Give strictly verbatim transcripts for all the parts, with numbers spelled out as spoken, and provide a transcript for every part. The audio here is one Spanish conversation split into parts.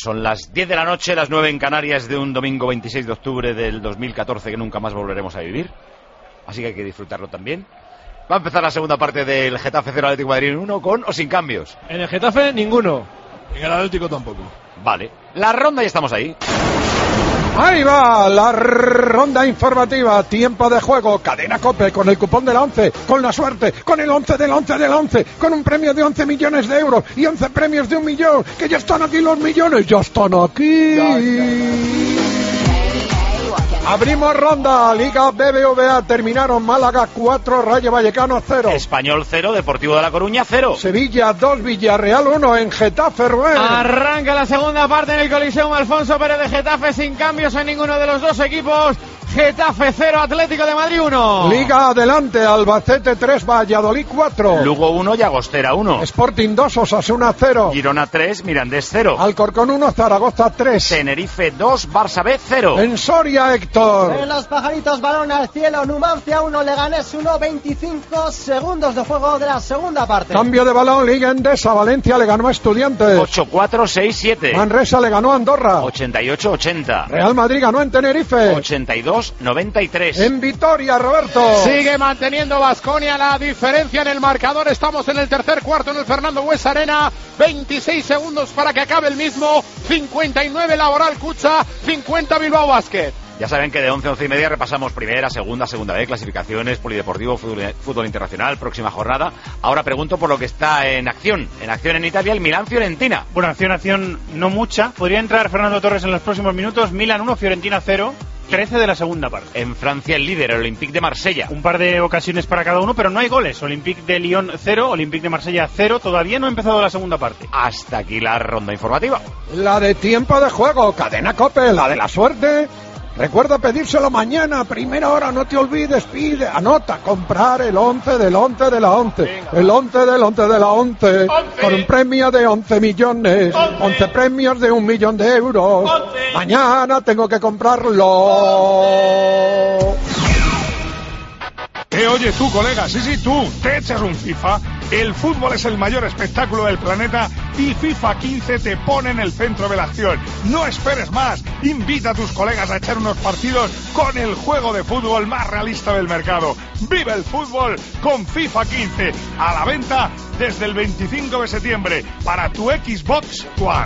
Son las diez de la noche, las nueve en Canarias de un domingo veintiséis de octubre del dos mil catorce que nunca más volveremos a vivir. Así que hay que disfrutarlo también. Va a empezar la segunda parte del Getafe cero Atlético de Madrid uno, con o sin cambios. En el Getafe ninguno. En el Atlético tampoco. Vale, la ronda y estamos ahí. Ahí va la ronda informativa, tiempo de juego, Cadena COPE con el cupón de la once, con la suerte, con el once del once del once, con un premio de once millones de euros y once premios de un millón, que ya están aquí los millones, ya están aquí. Ya, ya. Abrimos ronda, Liga B B V A, terminaron Málaga cuatro, Rayo Vallecano cero. Español cero, Deportivo de La Coruña cero. Sevilla dos, Villarreal uno en Getafe, Rubén. Arranca la segunda parte en el Coliseum Alfonso Pérez de Getafe, sin cambios en ninguno de los dos equipos. Getafe cero, Atlético de Madrid uno. Liga adelante, Albacete tres, Valladolid cuatro. Lugo uno, Llagostera uno. Sporting dos, Osasuna cero. Girona tres, Mirandés cero. Alcorcón uno, Zaragoza tres. Tenerife dos, Barça B cero. En Soria, Héctor. En los pajaritos, balón al cielo, Numancia uno, Leganés uno, veinticinco segundos de juego de la segunda parte. Cambio de balón, Liga Endesa, Valencia le ganó a Estudiantes. ocho cuatro, seis siete. Manresa le ganó a Andorra. ochenta y ocho ochenta. Real Madrid ganó en Tenerife. ochenta y dos noventa y tres. En Vitoria, Roberto. Sigue manteniendo Baskonia la diferencia en el marcador. Estamos en el tercer cuarto en el Fernando Bues Arena. veintiséis segundos para que acabe el mismo. cincuenta y nueve Laboral Cucha, cincuenta Bilbao Basket. Ya saben que de once a once y media repasamos primera, segunda, segunda B, clasificaciones, polideportivo, fútbol, fútbol internacional, próxima jornada. Ahora pregunto por lo que está en acción. En acción en Italia, el Milán-Fiorentina. Bueno, acción, acción no mucha. Podría entrar Fernando Torres en los próximos minutos. Milán uno, Fiorentina cero. trece de la segunda parte. En Francia, el líder, el Olympique de Marsella. Un par de ocasiones para cada uno, pero no hay goles. Olympique de Lyon cero, Olympique de Marsella cero. Todavía no ha empezado la segunda parte. Hasta aquí la ronda informativa. La de tiempo de juego, Cadena COPE, la de la suerte. Recuerda pedírselo mañana, primera hora, no te olvides, pide, anota, comprar el once del once de la once. Venga, el once del once de la once, once. Con un premio de once millones, once. once premios de un millón de euros. once. Mañana tengo que comprarlo. Eh, oye, tú, colega, sí, sí, tú, ¿te echas un FIFA? El fútbol es el mayor espectáculo del planeta y FIFA quince te pone en el centro de la acción. No esperes más, invita a tus colegas a echar unos partidos con el juego de fútbol más realista del mercado. ¡Vive el fútbol con FIFA quince! A la venta desde el veinticinco de septiembre para tu Xbox One.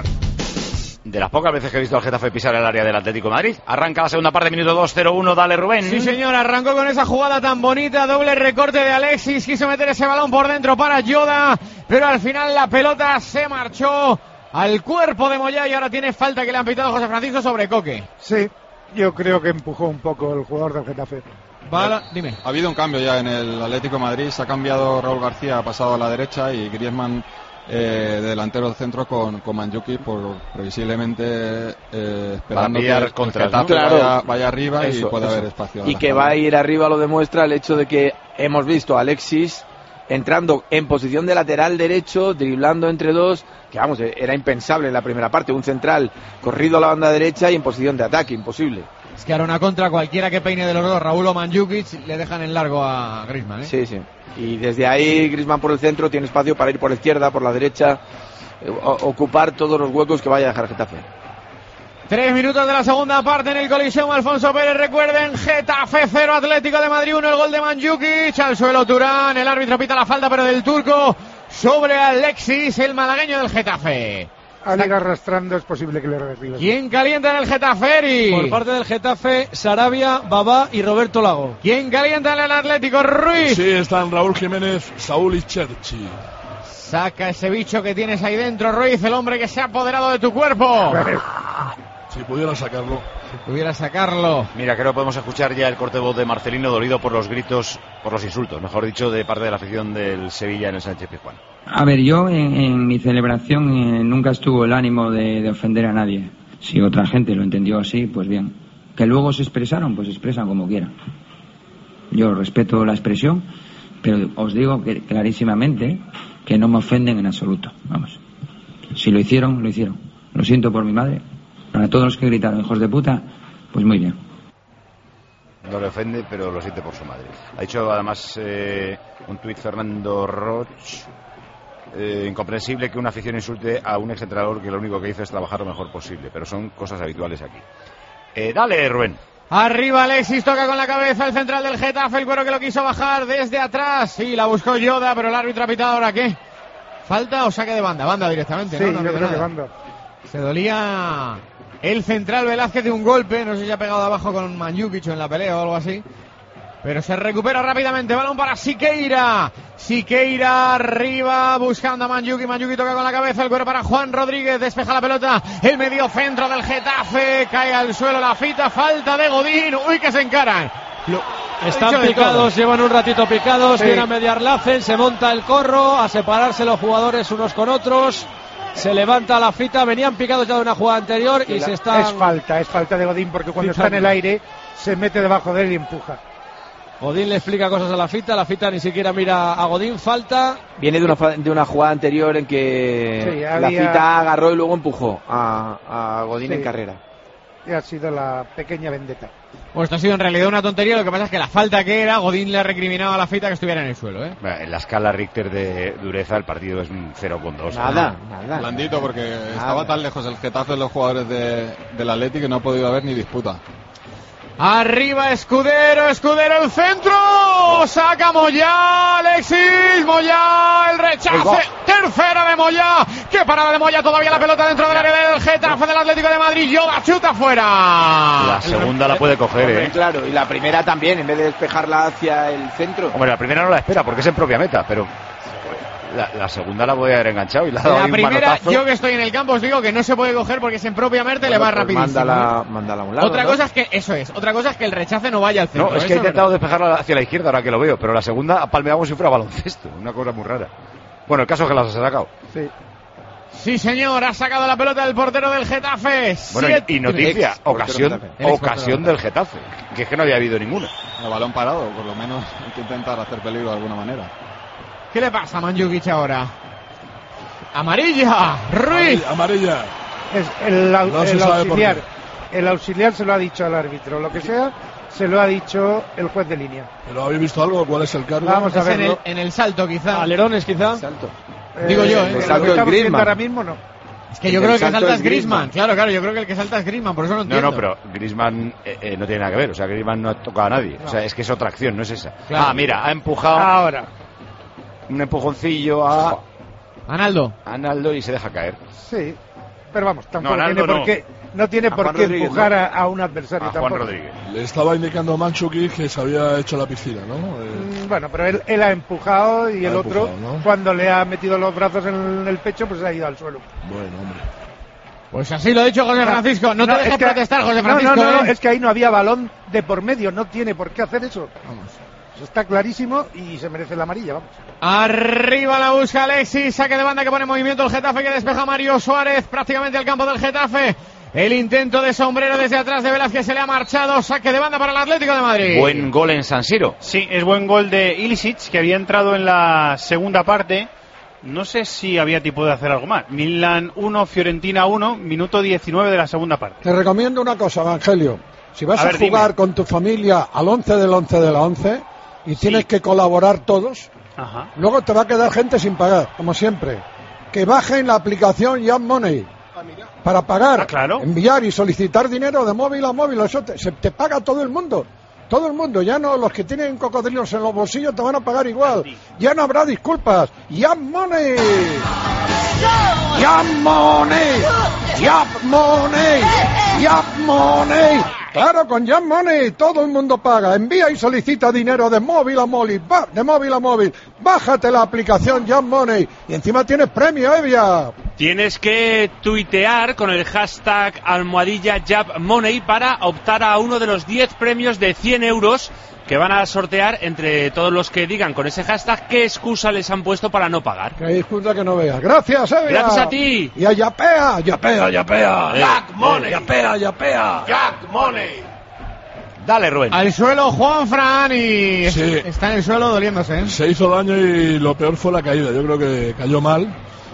De las pocas veces que he visto al Getafe pisar el área del Atlético de Madrid. Arranca la segunda parte, minuto dos cero uno, dale Rubén. Sí señor, arrancó con esa jugada tan bonita, doble recorte de Alexis, quiso meter ese balón por dentro para Yoda, pero al final la pelota se marchó al cuerpo de Moyá y ahora tiene falta que le han pitado José Francisco sobre Coque. Sí, yo creo que empujó un poco el jugador del Getafe. Vale, dime. Ha habido un cambio ya en el Atlético de Madrid, se ha cambiado Raúl García, ha pasado a la derecha y Griezmann Eh, de delantero del centro con, con Mandzukic, por previsiblemente eh, esperando que el contra, Getafe ¿no? Claro. vaya, vaya arriba eso, y pueda eso. haber espacio. Y que va a ir arriba lo demuestra el hecho de que hemos visto a Alexis entrando en posición de lateral derecho, driblando entre dos, que vamos, era impensable en la primera parte, un central corrido a la banda derecha y en posición de ataque, imposible. Es que ahora una contra cualquiera que peine de los dos, Raúl o Mandzukic, le dejan en largo a Griezmann, ¿eh? Sí, sí. Y desde ahí Griezmann por el centro tiene espacio para ir por la izquierda, por la derecha, eh, ocupar todos los huecos que vaya a dejar Getafe. Tres minutos de la segunda parte en el Coliseum Alfonso Pérez. Recuerden, Getafe cero, Atlético de Madrid uno, el gol de Mandzukic. Al suelo Turán, el árbitro pita la falta, pero del turco sobre Alexis, el malagueño del Getafe. Al ir arrastrando es posible que le reciba. ¿Quién calienta en el Getafe, Eri? Por parte del Getafe, Sarabia, Babá y Roberto Lago. ¿Quién calienta en el Atlético, Ruiz? Sí, están Raúl Jiménez, Saúl y Cherchi. Saca ese bicho que tienes ahí dentro, Ruiz, el hombre que se ha apoderado de tu cuerpo. Si pudiera sacarlo. Si pudiera sacarlo. Mira, creo que podemos escuchar ya el corte de voz de Marcelino, dolido por los gritos, por los insultos, mejor dicho, de parte de la afición del Sevilla en el Sánchez Pizjuán. A ver, yo en, en mi celebración eh, nunca estuvo el ánimo de, de ofender a nadie. Si otra gente lo entendió así, pues bien. Que luego se expresaron, pues expresan como quieran. Yo respeto la expresión, pero os digo que, clarísimamente que no me ofenden en absoluto. Vamos. Si lo hicieron, lo hicieron. Lo siento por mi madre. Para todos los que gritaron hijos de puta, pues muy bien. No le ofende, pero lo siente por su madre. Ha dicho además eh, un tuit Fernando Roch. eh, incomprensible que una afición insulte a un exentrenador que lo único que hizo es trabajar lo mejor posible, pero son cosas habituales aquí. Eh, dale, Rubén. Arriba Alexis, toca con la cabeza el central del Getafe, el Cuero que lo quiso bajar desde atrás. Sí, la buscó Yoda, pero el árbitro ha pitado ahora, ¿qué? ¿Falta o saque de banda? Banda directamente, sí, ¿no? No yo creo nada. que banda. Se dolía el central Velázquez de un golpe, no sé si ha pegado abajo con Mandžukić en la pelea o algo así. Pero se recupera rápidamente, balón para Siqueira. Siqueira arriba buscando a Mandžukić. Mandžukić toca con la cabeza, el Cuero para Juan Rodríguez. Despeja la pelota, el medio centro del Getafe. Cae al suelo la fita, falta de Godín. Uy, que se encaran. Lo... Están picados, llevan un ratito picados. Sí. Viene a mediar Lacen, se monta el corro, a separarse los jugadores unos con otros. Se levanta la fita, venían picados ya de una jugada anterior y la, se están... Es falta, es falta de Godín porque cuando está en el aire se mete debajo de él y empuja. Godín le explica cosas a la fita, la fita ni siquiera mira a Godín, falta. Viene de una, de una jugada anterior en que sí, la había... fita agarró y luego empujó a, a Godín sí. en carrera. Y ha sido la pequeña vendetta. Pues esto ha sido en realidad una tontería, lo que pasa es que la falta que era, Godín le ha recriminado a la fita que estuviera en el suelo, ¿eh? En la escala Richter de dureza el partido es un cero coma dos. Nada, nada. Blandito porque nada. Estaba tan lejos el Getafe de los jugadores de, del Atleti que no ha podido haber ni disputa. Arriba Escudero, Escudero el centro, saca Moyá, Alexis, Moyá, el rechace, tercera de Moyá, qué parada de Moyá, todavía la pelota dentro del área del Getafe del Atlético de Madrid, Yoda chuta fuera. La segunda la puede coger, Hombre, eh. claro, y la primera también, en vez de despejarla hacia el centro. Hombre, la primera no la espera porque es en propia meta, pero la, la segunda la voy a haber enganchado y la ha dado La ahí un primera, manotazo. yo que estoy en el campo os digo que no se puede coger porque es en propia mente, le va Pues rapidísimo. Mándala, mándala a un lado. Otra ¿no? cosa es que, eso es, otra cosa es que el rechace no vaya al centro. No, es que he intentado despejarla hacia la izquierda ahora que lo veo, pero la segunda ha palmeado como si fuera baloncesto, una cosa muy rara. Bueno, el caso es que las ha sacado. Sí. Sí, señor, ha sacado la pelota del portero del Getafe. Bueno, Siete... y, y noticia, ex, ocasión, el ex ocasión del Getafe, que es que no había habido ninguna. El balón parado, por lo menos hay que intentar hacer peligro de alguna manera. ¿Qué le pasa a Mandžukić ahora? Amarilla, Ruiz. Amarilla. Es el, No el se sabe auxiliar. por El auxiliar se lo ha dicho al árbitro. Lo que sea, se lo ha dicho el juez de línea. ¿Pero habéis visto algo? ¿Cuál es el cargo? Vamos a Es en el, verlo. en el salto, quizá. Alerones, quizá. Salto. Digo yo, ¿eh? El Lo salto que es estamos viendo Griezmann. ahora mismo no. Es que yo el creo que el que salto salta es es Griezmann. Griezmann. Claro, claro, yo creo que el que salta es Griezmann, por eso no No, entiendo. no, pero Griezmann eh, eh, no tiene nada que ver, o sea, Griezmann no ha tocado a nadie, o sea, es que es otra acción, no es esa. Claro. Ah, mira, ha empujado Ahora. un empujoncillo a Analdo. Analdo y se deja caer. Sí. Pero vamos, tampoco No, Naldo tiene por no. qué, no tiene A por Juan qué Rodríguez, empujar ¿no? a, a un adversario A Juan tampoco. Rodríguez. Le estaba indicando a Mandžukić que se había hecho la piscina, ¿no? Eh, Mm, Bueno, pero él, él ha empujado y Ha el otro, empujado, ¿no? cuando le ha metido los brazos en el pecho, pues se ha ido al suelo. bueno, hombre. Pues así lo ha dicho José Francisco. No, te es dejes que- protestar, José no, Francisco. No, no, no, ¿eh? es que ahí no había balón de por medio, no tiene por qué hacer eso. Vamos. Eso está clarísimo y se merece la amarilla, vamos. Arriba la busca Alexis, saque de banda que pone en movimiento el Getafe, que despeja Mario Suárez prácticamente al campo del Getafe. El intento de sombrero desde atrás de Velázquez se le ha marchado, saque de banda para el Atlético de Madrid. Buen gol en San Siro. Sí, es buen gol de Ilicic, que había entrado en la segunda parte. No sé si había tipo de hacer algo más. Milan uno, Fiorentina uno, minuto diecinueve de la segunda parte. Te recomiendo una cosa, Evangelio. Si vas A a, ver, jugar dime. con tu familia al once del once de la once y tienes que colaborar todos, Ajá. luego te va a quedar gente sin pagar, como siempre. Que bajen la aplicación Jam Money para pagar, Ah, claro. enviar y solicitar dinero de móvil a móvil. Eso te, se te paga todo el mundo. Todo el mundo, ya no, los que tienen cocodrilos en los bolsillos te van a pagar igual. Ya no habrá disculpas. Jam Money. Jam Money. Jam Money. Jam Money. Claro, con Jam Money todo el mundo paga. Envía y solicita dinero de móvil a móvil. Va, de móvil a móvil. Bájate la aplicación Jam Money. Y encima tienes premio, Evia. Tienes que tuitear con el hashtag almohadilla Jab Money para optar a uno de los diez premios de cien euros que van a sortear entre todos los que digan con ese hashtag qué excusa les han puesto para no pagar. Que disculpa que no veas. Gracias, Evia. Gracias a ti. Y a Yapea. Yapea, Yapea. Eh, Jack Money. eh. Yapea, Yapea. Jack Money. Dale, Rubén. Al suelo Juan Fran y Sí. está en el suelo doliéndose. ¿eh? Se hizo daño y lo peor fue la caída. Yo creo que cayó mal.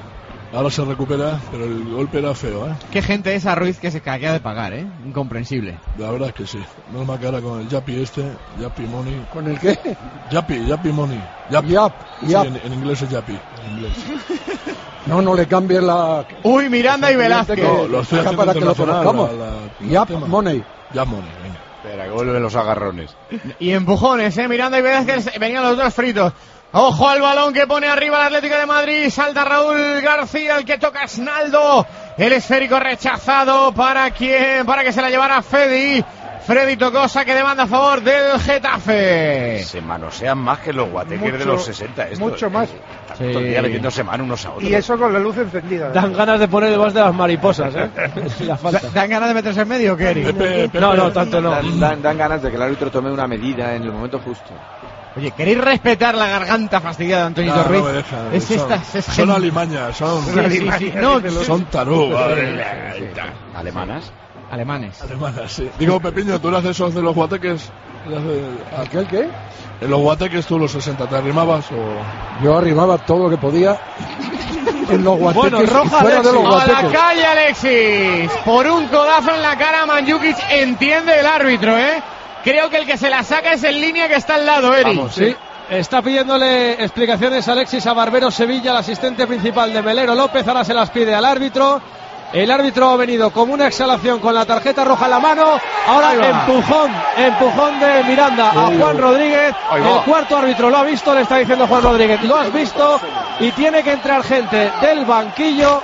Ahora se recupera, pero el golpe era feo, ¿eh? Qué gente esa Ruiz que se caía de pagar, ¿eh? Incomprensible. La verdad es que sí. No me cara con el Yapi este, Yapi Money. ¿Con el qué? Yapi, Yapi Money. Yap, Yap, Yap. Sí, en, en inglés es Yapi. En inglés. No, no le cambies la... Uy, Miranda y Velázquez. No, lo estoy haciendo para que lo conozcamos. Yap Money. Yap Money, venga. Espera, que vuelven los agarrones. Y empujones, ¿eh? Miranda y Velázquez venían los dos fritos. Ojo al balón que pone arriba el Atlético de Madrid. Salta Raúl García, el que toca Snaldo. El esférico rechazado para quien, para que se la llevara Fedi. Freddy tocó saque de banda a favor del Getafe. Se manosean más que los guateques de los sesenta. Esto, mucho más. Todo el día metiéndose mano unos a otros. Y eso con la luz encendida. Dan ganas de poner el voz de las mariposas, ¿eh? La falta. ¿Dan ganas de meterse en medio o qué, Eri? Pepe, Pepe. No, no, tanto no. Dan, dan, dan ganas de que el árbitro tome una medida en el momento justo. Oye, ¿queréis respetar la garganta fastidiada de Antonio No, Ruiz? no me dejan. Es son, estas, es son gente- alimañas, son, Sí, sí, sí. No, son tarugas. Alemanas. Alemanes. Alemanas, sí. Digo, Pepiño, tú le haces esos de los guateques. ¿Le haces- ¿Qué, el qué? En los guateques tú los sesenta, ¿te arrimabas o...? Yo arrimaba todo lo que podía en los guateques. Bueno, roja y fuera de los A guateques. la calle, Alexis. Por un codazo en la cara, Mandzukic entiende el árbitro, ¿eh? Creo que el que se la saca es el línea que está al lado, Eri. Vamos, sí. Está pidiéndole explicaciones Alexis a Barbero Sevilla, el asistente principal de Melero López. Ahora se las pide al árbitro. El árbitro ha venido como una exhalación con la tarjeta roja en la mano. Ahora empujón, empujón de Miranda a Juan Rodríguez. El cuarto árbitro lo ha visto, le está diciendo Juan Rodríguez, lo has visto, y tiene que entrar gente del banquillo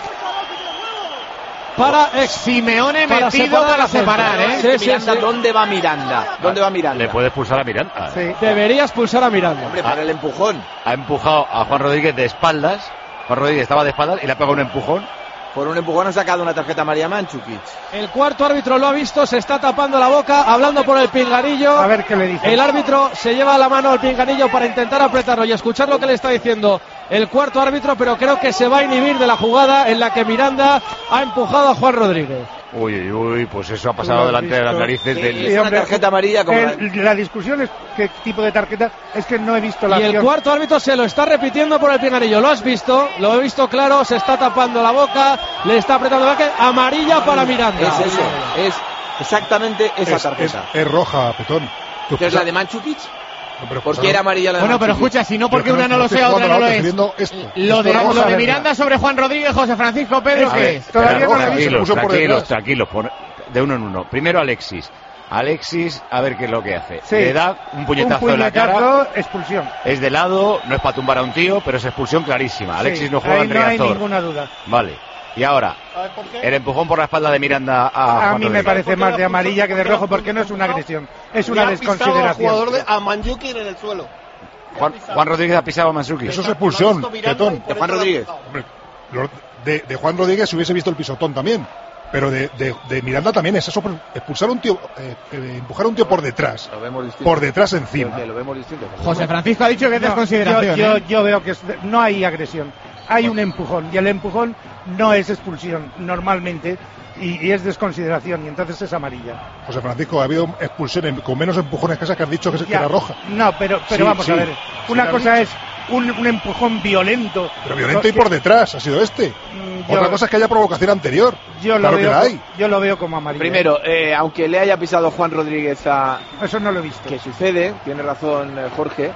para ex Simeone para metido separar para a gente. separar, ¿eh? Sí, sí, Miranda, sí. ¿dónde va Miranda? ¿Dónde va Miranda? Le puede expulsar a Miranda. Sí. Debería expulsar a Miranda. Hombre, para el empujón. Ha empujado a Juan Rodríguez de espaldas. Juan Rodríguez estaba de espaldas y le ha pegado un empujón. Por un empujón ha sacado una tarjeta a María Mandzukic. El cuarto árbitro lo ha visto, se está tapando la boca, hablando por el pinganillo. A ver qué le dice. El árbitro se lleva la mano al pinganillo para intentar apretarlo y escuchar lo que le está diciendo el cuarto árbitro, pero creo que se va a inhibir de la jugada en la que Miranda ha empujado a Juan Rodríguez. Uy, uy, uy, pues eso ha pasado Lo has delante de las visto. narices Sí, del... es una hombre, tarjeta amarilla como la- El- la discusión es qué tipo de tarjeta. Es que no he visto la Y el acción. cuarto árbitro se lo está repitiendo por el pinganillo. Lo has visto, lo he visto claro, se está tapando la boca, le está apretando la boca. Amarilla para Miranda. Es eso, es exactamente esa Es, tarjeta. es- es roja, Petón. Tú ¿Qué es la escucha- de Mandzukic? No, pero ¿Por escucha, qué era no. amarilla la de Bueno, pero Mandzukic? escucha, si no porque Pero que una no lo estoy sea, otra jugando no la lo otra, es. estoy viendo esto. Lo de, Esto vamos lo a de ver. Miranda sobre Juan Rodríguez, José Francisco Pedro, A ¿qué ver, es? Todavía Pero, no la he visto. tranquilos, puso por tranquilos, detrás. tranquilos, por- de uno en uno. Primero Alexis. Alexis, a ver qué es lo que hace. Sí. Le da un puñetazo, Un en la cara. puñetazo, expulsión. Es de lado, no es para tumbar a un tío, pero es expulsión clarísima. Alexis Sí, no juega ahí en no hay Riazor. ninguna duda. Vale. Y ahora, el empujón por la espalda de Miranda a, A Juan mí me Rodríguez. parece más de amarilla que de rojo porque no es una agresión, es una desconsideración. a Mandzukic en el suelo. Juan, Juan Rodríguez ha pisado a Mandzukic. Eso es expulsión, Petón. De Juan Rodríguez. Hombre, lo- de, de Juan Rodríguez se hubiese visto el pisotón también. Pero de, de, de Miranda también es eso, por expulsar a un tío, eh, eh, empujar a un tío por detrás, Lo vemos distinto. por detrás encima. Lo vemos distinto. José Francisco ha dicho que es No, desconsideración. yo, yo, ¿eh? yo veo que es- no hay agresión, hay un empujón y el empujón no es expulsión normalmente y, y es desconsideración y entonces es amarilla. José Francisco, ha habido expulsiones con menos empujones que esa que has dicho que, que Ya, era roja. No, pero, pero Sí, vamos sí. a ver, Sí, una la cosa vi. es un, un empujón violento. Pero violento y que- por detrás, ha sido este. Mm, yo- Otra cosa es que haya provocación anterior. Yo lo, Claro que veo, la co- hay. yo lo veo como amarilla. Primero, eh, aunque le haya pisado Juan Rodríguez a... Eso no lo he visto. Que sucede, tiene razón eh, Jorge,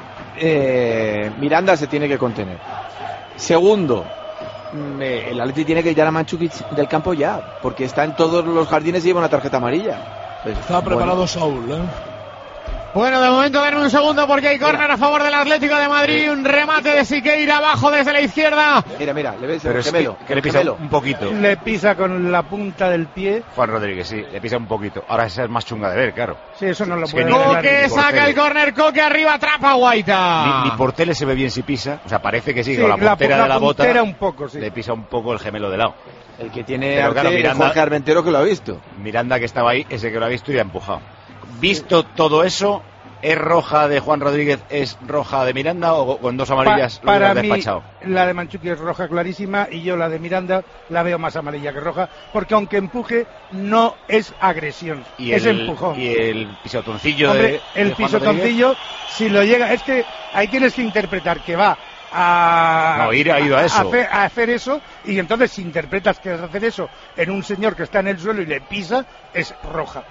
eh, Miranda se tiene que contener. Segundo, mm, eh, el Atleti tiene que quitar a Mandzukic del campo ya, porque está en todos los jardines y lleva una tarjeta amarilla. Pues, Está preparado Saúl, ¿eh? Bueno, de momento den un segundo porque hay córner a favor del Atlético de Madrid. Un remate de Siqueira abajo desde la izquierda. Mira, mira, le ves Pero el es que, gemelo. que le el pisa gemelo. un poquito. Le pisa con la punta del pie. Juan Rodríguez, sí, le pisa un poquito. Ahora esa es más chunga de ver, claro. Sí, eso no lo Es que puede ni- ver. Coque ni por saca tele. el córner, Coque arriba, atrapa a Guaita. Ni, ni por tele se ve bien si pisa. O sea, parece que sí, Sí, con la la puntera pu- de la la bota. puntera un poco, sí. Le pisa un poco el gemelo de lado. El que tiene Pero arte claro, es Miranda- Jorge Armentero, que lo ha visto. Miranda, que estaba ahí, ese que lo ha visto y ha empujado. Visto todo eso, ¿es roja de Juan Rodríguez, es roja de Miranda o con dos amarillas Pa- lo para hubieras mí, despachado? la de Mandzukic es roja clarísima y yo la de Miranda la veo más amarilla que roja, porque aunque empuje, no es agresión, Y es el, empujón. y el pisotoncillo Hombre, de, el de Juan pisotoncillo, si lo llega, es que ahí tienes que interpretar que va a, no, ir ha ido a eso. A hacer, a hacer eso, y entonces si interpretas que es hacer eso en un señor que está en el suelo y le pisa, es roja.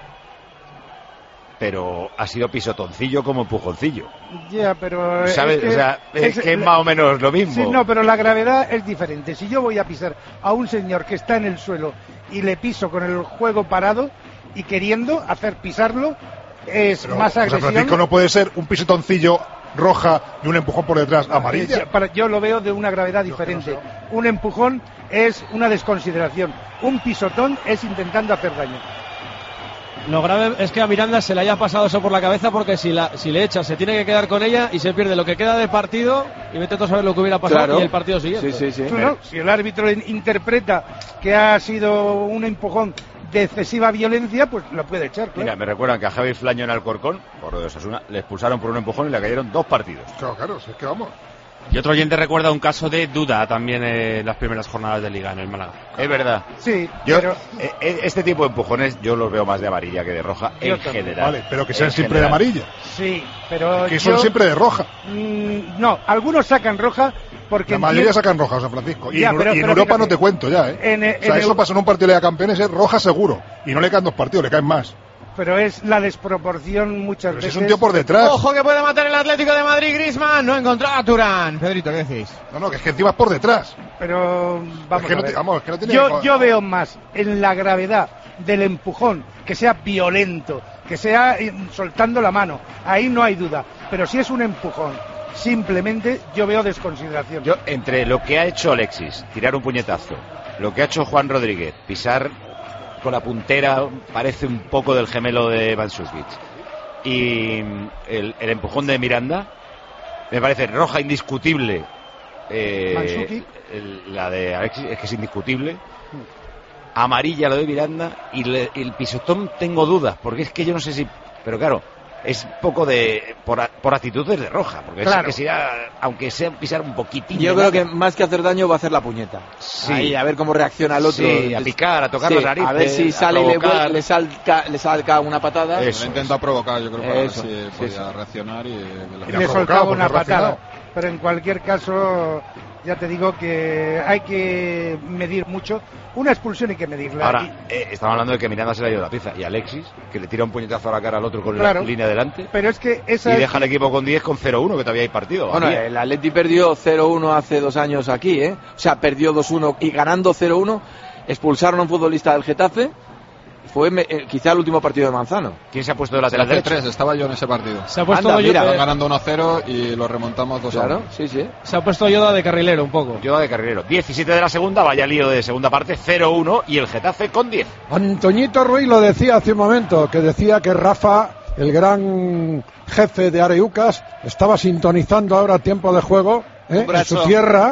Pero ha sido pisotoncillo como empujoncillo. Ya, pero... ¿Sabes? Es que, o sea, es, es que es más o menos lo mismo. Sí, no, pero la gravedad es diferente. Si yo voy a pisar a un señor que está en el suelo y le piso con el juego parado y queriendo hacer pisarlo, es pero, más agresión. San Francisco no puede ser un pisotoncillo roja y un empujón por detrás amarilla. Para, yo lo veo de una gravedad diferente. Un empujón es una desconsideración. Un pisotón es intentando hacer daño. Lo grave es que a Miranda se le haya pasado eso por la cabeza, porque si, la, si le echa se tiene que quedar con ella y se pierde lo que queda de partido y vete a saber lo que hubiera pasado claro. Y el partido siguiente. Sí, sí, sí. No, no, si el árbitro interpreta que ha sido un empujón de excesiva violencia, pues lo puede echar. Claro. Mira, me recuerdan que a Javi Flaño en Alcorcón, por de Osasuna, le expulsaron por un empujón y le cayeron dos partidos. Claro, claro, si es que vamos. Y otro oyente recuerda un caso de duda también en las primeras jornadas de Liga en el Málaga. Es verdad. Sí, yo, pero... eh, este tipo de empujones yo los veo más de amarilla que de roja yo en también. General. Vale, pero que sean siempre general. de amarilla. Sí, pero que yo... son siempre de roja. Mm, no, algunos sacan roja porque... La mayoría sacan roja, San Francisco. Y, ya, en, pero, y en pero Europa fíjate, no te cuento ya, ¿eh? En, en, o sea, en eso el... pasa en un partido de Liga Campeones, es roja seguro. Y no le caen dos partidos, le caen más. Pero es la desproporción muchas pero veces. Si es un tío por detrás. Ojo que puede matar el Atlético de Madrid, Griezmann. No encontraba a Turán. Pedrito, ¿qué decís? No, no, que es que encima es por detrás. Pero vamos es que a no ver. Te, vamos, es que no tiene yo, que... yo veo más en la gravedad del empujón, que sea violento, que sea soltando la mano. Ahí no hay duda. Pero si es un empujón, simplemente yo veo desconsideración. Yo, entre lo que ha hecho Alexis, tirar un puñetazo, lo que ha hecho Juan Rodríguez, pisar con la puntera, parece un poco del gemelo de Mandžukić, y el, el empujón de Miranda, me parece roja indiscutible. Eh, el, la de Alexis es que es indiscutible. Amarilla lo de Miranda, y le, el pisotón tengo dudas, porque es que yo no sé si, pero claro, es poco de por, por actitudes de roja, porque claro. Es que sea, aunque sea pisar un poquitín. Yo creo que más que hacer daño va a hacer la puñeta. Sí. Ahí, a ver cómo reacciona el otro. Sí, a picar, a tocar sí, las narices. A ver si sale y le, vuelve, le, salca, le salca una patada. Eso. Le intenta provocar, yo creo, para eso, ver si sí, podía eso. reaccionar y, y le soltaba una patada. Pero en cualquier caso, ya te digo que hay que medir mucho. Una expulsión hay que medirla. Ahora, y... eh, estamos hablando de que Miranda se le ha ido la pieza. Y Alexis, que le tira un puñetazo a la cara al otro con claro, la línea delante. Pero es que esa y es... deja al equipo con diez, con cero uno, que todavía hay partido. Bueno, el Atleti perdió cero uno hace dos años aquí, ¿eh? O sea, perdió dos uno y ganando cero uno, expulsaron a un futbolista del Getafe. Fue eh, quizá el último partido de Manzano. ¿Quién se ha puesto de lateral derecho? tres, estaba yo en ese partido. Se ha puesto Anda, mira, Estaban ganando uno a cero y lo remontamos dos a uno. Claro, sí, sí. Se ha puesto Yoda de carrilero un poco. Yoda de carrilero. diecisiete de la segunda, vaya lío de segunda parte, cero uno y el Getafe con diez. Antoñito Ruiz lo decía hace un momento, que decía que Rafa, el gran jefe de Areucas, estaba sintonizando ahora tiempo de juego ¿eh? en su tierra.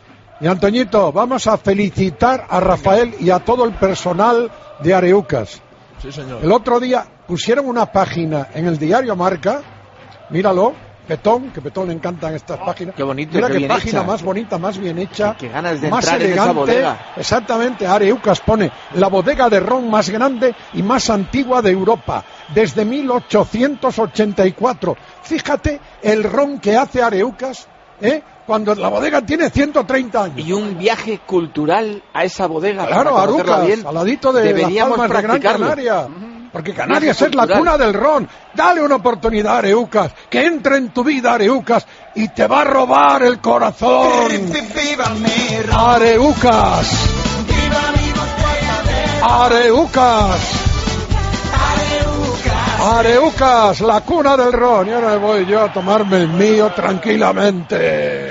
Y Antoñito, vamos a felicitar a Rafael y a todo el personal de Areucas. Sí, señor. El otro día pusieron una página en el diario Marca, míralo, Petón, que Petón le encantan estas oh, páginas. Qué bonito, Mira qué qué bien página hecha. Más bonita, más bien hecha. Qué ganas de más entrar elegante. En esa bodega. Exactamente, Areucas pone la bodega de ron más grande y más antigua de Europa, desde mil ochocientos ochenta y cuatro. Fíjate el ron que hace Areucas, ¿eh? Cuando la bodega tiene ciento treinta años. Y un viaje cultural a esa bodega. Claro, para Arucas, bien, al ladito de deberíamos Las Palmas de Gran Canaria. Uh-huh. Porque Canarias es la cuna del ron. Dale una oportunidad a Areucas, que entre en tu vida Areucas y te va a robar el corazón. Areucas. Areucas. Areucas, la cuna del ron. Y ahora voy yo a tomarme el mío tranquilamente.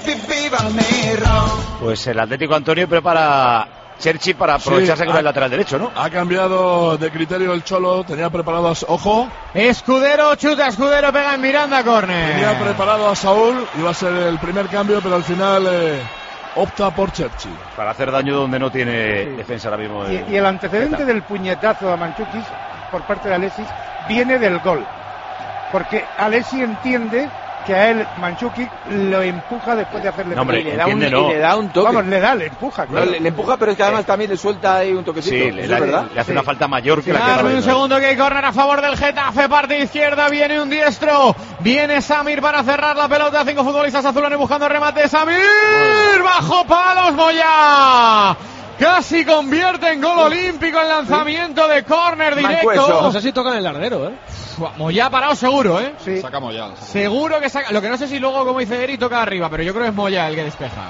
Pues el Atlético Antonio prepara Cherchi para aprovecharse sí, con ha, el lateral derecho, ¿no? Ha cambiado de criterio el Cholo, tenía preparado a... Ojo. Escudero, chuta, Escudero, pega en Miranda, córner. Tenía preparado a Saúl, iba a ser el primer cambio, pero al final eh, opta por Cherchi. Para hacer daño donde no tiene sí. defensa ahora mismo. Y, y el antecedente del puñetazo a Mandžukić por parte de Alexis viene del gol. Porque Alexis entiende que a él Mandzukic lo empuja después de hacerle no, hombre, y le, da un, entiende, no. y le da un toque. Vamos, le da, le empuja. No, Claro. le, le empuja, pero es que además también le suelta ahí un toquecito. Sí, ¿Eso le, es le- verdad? le hace Sí. una falta mayor que la que Darme estaba un viendo. segundo que hay córner a favor del Getafe, parte izquierda, viene un diestro, viene Samir para cerrar la pelota, cinco futbolistas azulones buscando remate, Samir, bajo palos, Moyá, casi convierte en gol olímpico el lanzamiento de córner directo. Mancueso. No sé si tocan el larguero, ¿eh? Moyá parado seguro, ¿eh? Sí. Sacamos ya. Seguro que saca, lo que no sé si luego, como dice Eri, toca arriba, pero yo creo que es Moyá el que despeja.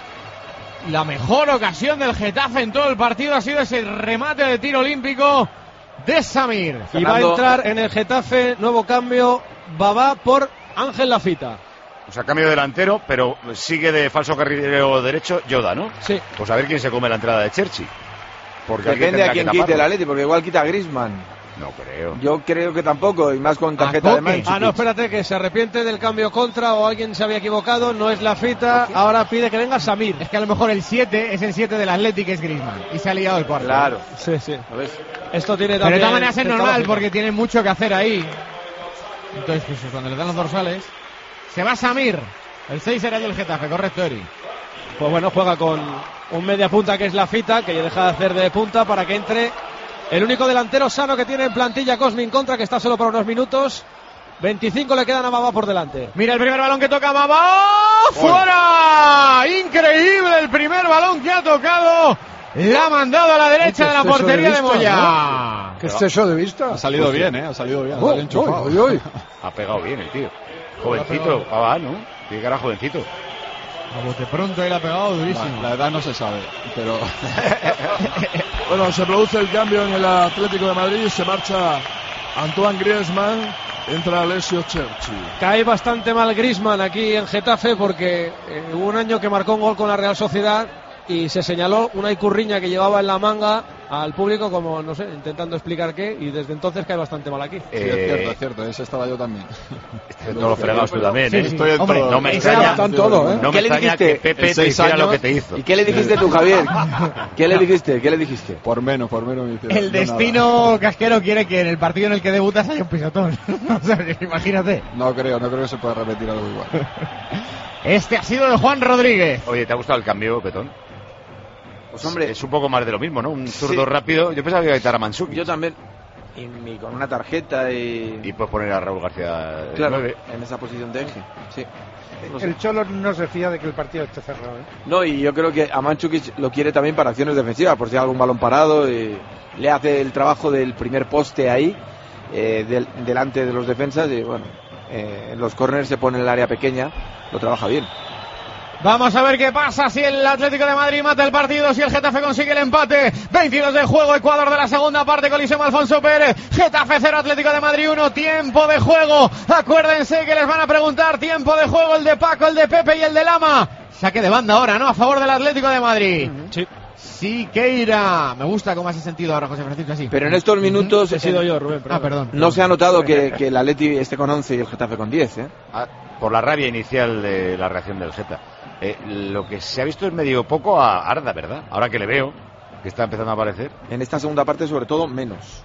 La mejor ocasión del Getafe en todo el partido ha sido ese remate de tiro olímpico de Samir. Y va a Fernando- entrar en el Getafe, nuevo cambio, Babá por Ángel Lafita. O sea, cambio delantero, pero sigue de falso carrilero derecho Yoda, ¿no? Sí. Pues a ver quién se come la entrada de Cherchi. Porque alguien Depende tendrá a quién que quite el taparlo. Atleti, porque igual quita a Griezmann. No creo. Yo creo que tampoco, y más con tarjeta ¿A de Coque? Mandzukic. Ah, no, espérate, que se arrepiente del cambio contra o alguien se había equivocado, no es Lafita, ahora pide que venga Samir. Es que a lo mejor el siete es el siete del Athletic, que es Griezmann. Y se ha liado el cuarto. Claro. Sí, sí. ¿Lo ves? Esto tiene Pero de también todas maneras es cierta normal lógica. porque tienen mucho que hacer ahí. Entonces, pues cuando le dan los dorsales, se va Samir. El seis era el del Getafe, correcto, Eri. Pues bueno, juega con un media punta que es Lafita, que ya deja de hacer de punta para que entre el único delantero sano que tiene en plantilla Cosmin Contra, que está solo por unos minutos. veinticinco le quedan a Babá por delante. Mira el primer balón que toca Babá. ¡Fuera! Increíble el primer balón que ha tocado. La ha mandado a la derecha de la exceso de portería de vista, Moya. ¿no? ¿Qué exceso de vista? Ha salido bien, ¿eh? Ha salido bien. ha Oh, salido enchufado. uy, uy, uy. Ha pegado bien el tío. Jovencito, Babá, ¿no? Tiene cara jovencito. A bote pronto ahí la ha pegado durísimo. La, la edad no se sabe, pero Bueno, se produce el cambio en el Atlético de Madrid, se marcha Antoine Griezmann, entra Alessio Cherchi. Cae bastante mal Griezmann aquí en Getafe porque eh, hubo un año que marcó un gol con la Real Sociedad y se señaló una icurriña que llevaba en la manga al público como, no sé, intentando explicar qué, y desde entonces cae bastante mal aquí. sí, es cierto, es cierto, ese estaba yo también. En todos los fregados tú también, Sí, ¿eh? sí. Estoy en Hombre, todo. no me Esa extraña, está en todo, ¿eh? no me ¿Qué le extraña dijiste? que Pepe En te seis hiciera años. lo que te hizo. ¿Y qué le dijiste tú, Javier? ¿Qué le dijiste? ¿Qué le dijiste? Por menos, por menos me hicieron. El No, destino casquero quiere que en el partido en el que debutas haya un pisotón. O sea, imagínate. nada. No creo, no creo que se pueda repetir algo igual. Este ha sido de Juan Rodríguez. Oye, ¿te ha gustado el cambio, Petón? Pues hombre, Es un poco más de lo mismo, ¿no? Un zurdo Sí. rápido. Yo pensaba que iba a quitar a Mandzukic. yo también. Y, mi- con una tarjeta y... Y puedes poner a Raúl García de Claro, nueve. en esa posición de eje. Sí. No sé. El Cholo no se fía de que el partido esté cerrado. ¿eh? No, y yo creo que a Mandzukic lo quiere también para acciones defensivas, por si hay algún balón parado, y le hace el trabajo del primer poste ahí, eh, del- delante de los defensas, y bueno, eh, en los corners se pone en el área pequeña, lo trabaja bien. Vamos a ver qué pasa si el Atlético de Madrid mata el partido, si el Getafe consigue el empate. veintidós de juego, Ecuador de la segunda parte, colisión Alfonso Pérez. Getafe cero, Atlético de Madrid uno, tiempo de juego. Acuérdense que les van a preguntar tiempo de juego, el de Paco, el de Pepe y el de Lama. Saque de banda ahora, ¿no? A favor del Atlético de Madrid. Sí. Siqueira. Me gusta cómo has sentido ahora, José Francisco, así. Pero en estos minutos He sido yo, Rubén. Ah, perdón. no se ha notado que, que el Atleti esté con once y el Getafe con diez, ¿eh? Ah, por la rabia inicial de la reacción del Geta. Eh, lo que se ha visto es medio poco a Arda, ¿verdad? Ahora que le veo, que está empezando a aparecer. En esta segunda parte, sobre todo, menos.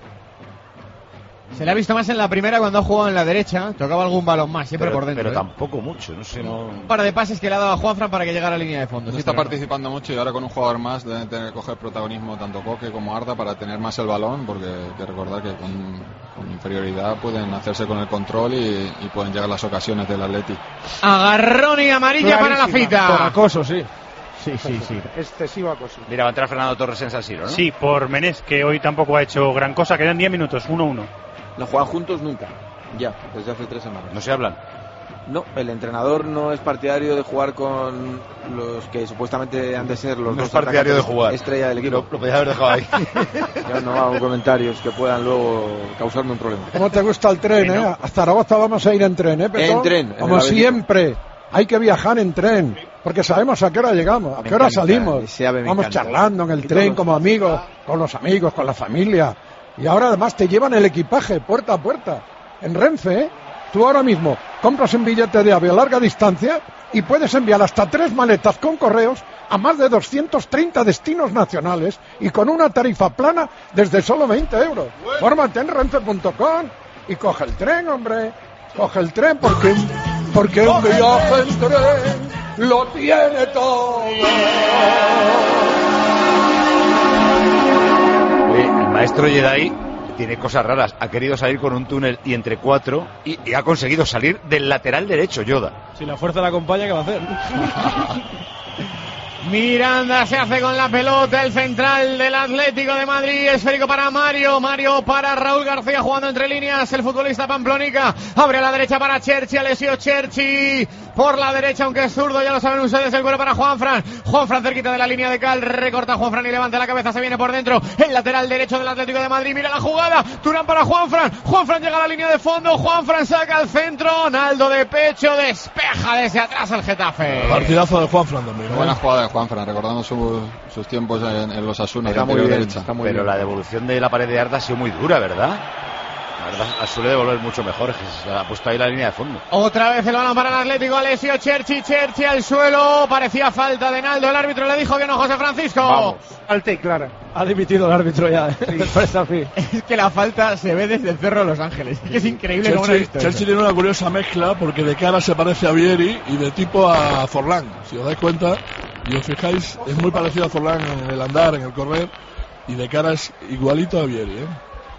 Se le ha visto más en la primera cuando ha jugado en la derecha. Tocaba algún balón más, siempre pero, por dentro. Pero ¿eh? tampoco mucho, no sé. No... Un par de pases que le ha dado a Juanfran para que llegara a la línea de fondo. No sí, está pero no. participando mucho y ahora con un jugador más deben tener que coger protagonismo tanto Coque como Arda para tener más el balón, porque hay que recordar que con, con inferioridad pueden hacerse con el control y, y pueden llegar las ocasiones del Atleti. Agarrón y amarilla para la Clarísima. fita. Por acoso, sí. Sí, sí, sí. Excesivo acoso. Mira, va a entrar Fernando Torres en San Siro, ¿no? Sí, por Menez, que hoy tampoco ha hecho gran cosa. Quedan diez minutos, uno uno. No juegan juntos nunca. Ya, desde hace tres semanas. No se hablan. No, el entrenador no es partidario de jugar con los que supuestamente han de ser los No dos es partidario de atacantes jugar. estrella del equipo. Lo, lo podía haber dejado ahí. Yo no hago comentarios que puedan luego causarme un problema. ¿Cómo te gusta el tren, eh? A Zaragoza vamos a ir en tren, ¿eh, Petón? En tren, en Como el Atleti. siempre. Hay que viajar en tren, porque sabemos a qué hora llegamos, a Me qué hora encanta, salimos. ese ave me Vamos encanta. charlando en el Y tren todos. como amigos, con los amigos, con la familia. Y ahora además te llevan el equipaje puerta a puerta. En Renfe, ¿eh? Tú ahora mismo compras un billete de AVE a larga distancia y puedes enviar hasta tres maletas con correos a más de doscientos treinta destinos nacionales y con una tarifa plana desde solo veinte euros. Fórmate en renfe punto com y coge el tren, hombre. Coge el tren porque porque un viaje en tren lo tiene todo. Oye, el maestro Jedi tiene cosas raras. Ha querido salir con un túnel y entre cuatro y, y ha conseguido salir del lateral derecho, Yoda. Si la fuerza la acompaña, ¿qué va a hacer? Miranda se hace con la pelota, el central del Atlético de Madrid, esférico para Mario, Mario para Raúl García jugando entre líneas, el futbolista pamplonica, abre a la derecha para Cherchi, Alessio Cherchi, por la derecha aunque es zurdo, ya lo saben ustedes, el cuero para Juanfran, Juanfran cerquita de la línea de cal, recorta Juanfran y levanta la cabeza, se viene por dentro, el lateral derecho del Atlético de Madrid, mira la jugada, Turán para Juanfran, Juanfran llega a la línea de fondo, Juanfran saca al centro, Naldo de pecho, despeja desde atrás el Getafe. Partidazo de Juanfran también, ¿eh? Buena jugada de Juanfran, recordamos su, sus tiempos en, en los Asuna. Está muy bien, derecha. Está muy Pero bien. La devolución de la pared de Arda ha sido muy dura, ¿verdad? La verdad, suele devolver mucho mejor. Se ha puesto ahí la línea de fondo. Otra vez el balón para el Atlético. Alessio Cherchi, Cherchi al suelo. Parecía falta de Naldo. El árbitro le dijo que no, José Francisco. Vamos. Alta y clara. Ha dimitido el árbitro ya. ¿eh? Es que la falta se ve desde el Cerro de Los Ángeles. Es que es increíble Chelsea, cómo lo he visto. Chelsea tiene una curiosa mezcla porque de cara se parece a Vieri y de tipo a Forlán. Si os dais cuenta y os fijáis, es muy parecido a Forlán en el andar, en el correr, y de cara es igualito a Vieri, ¿eh?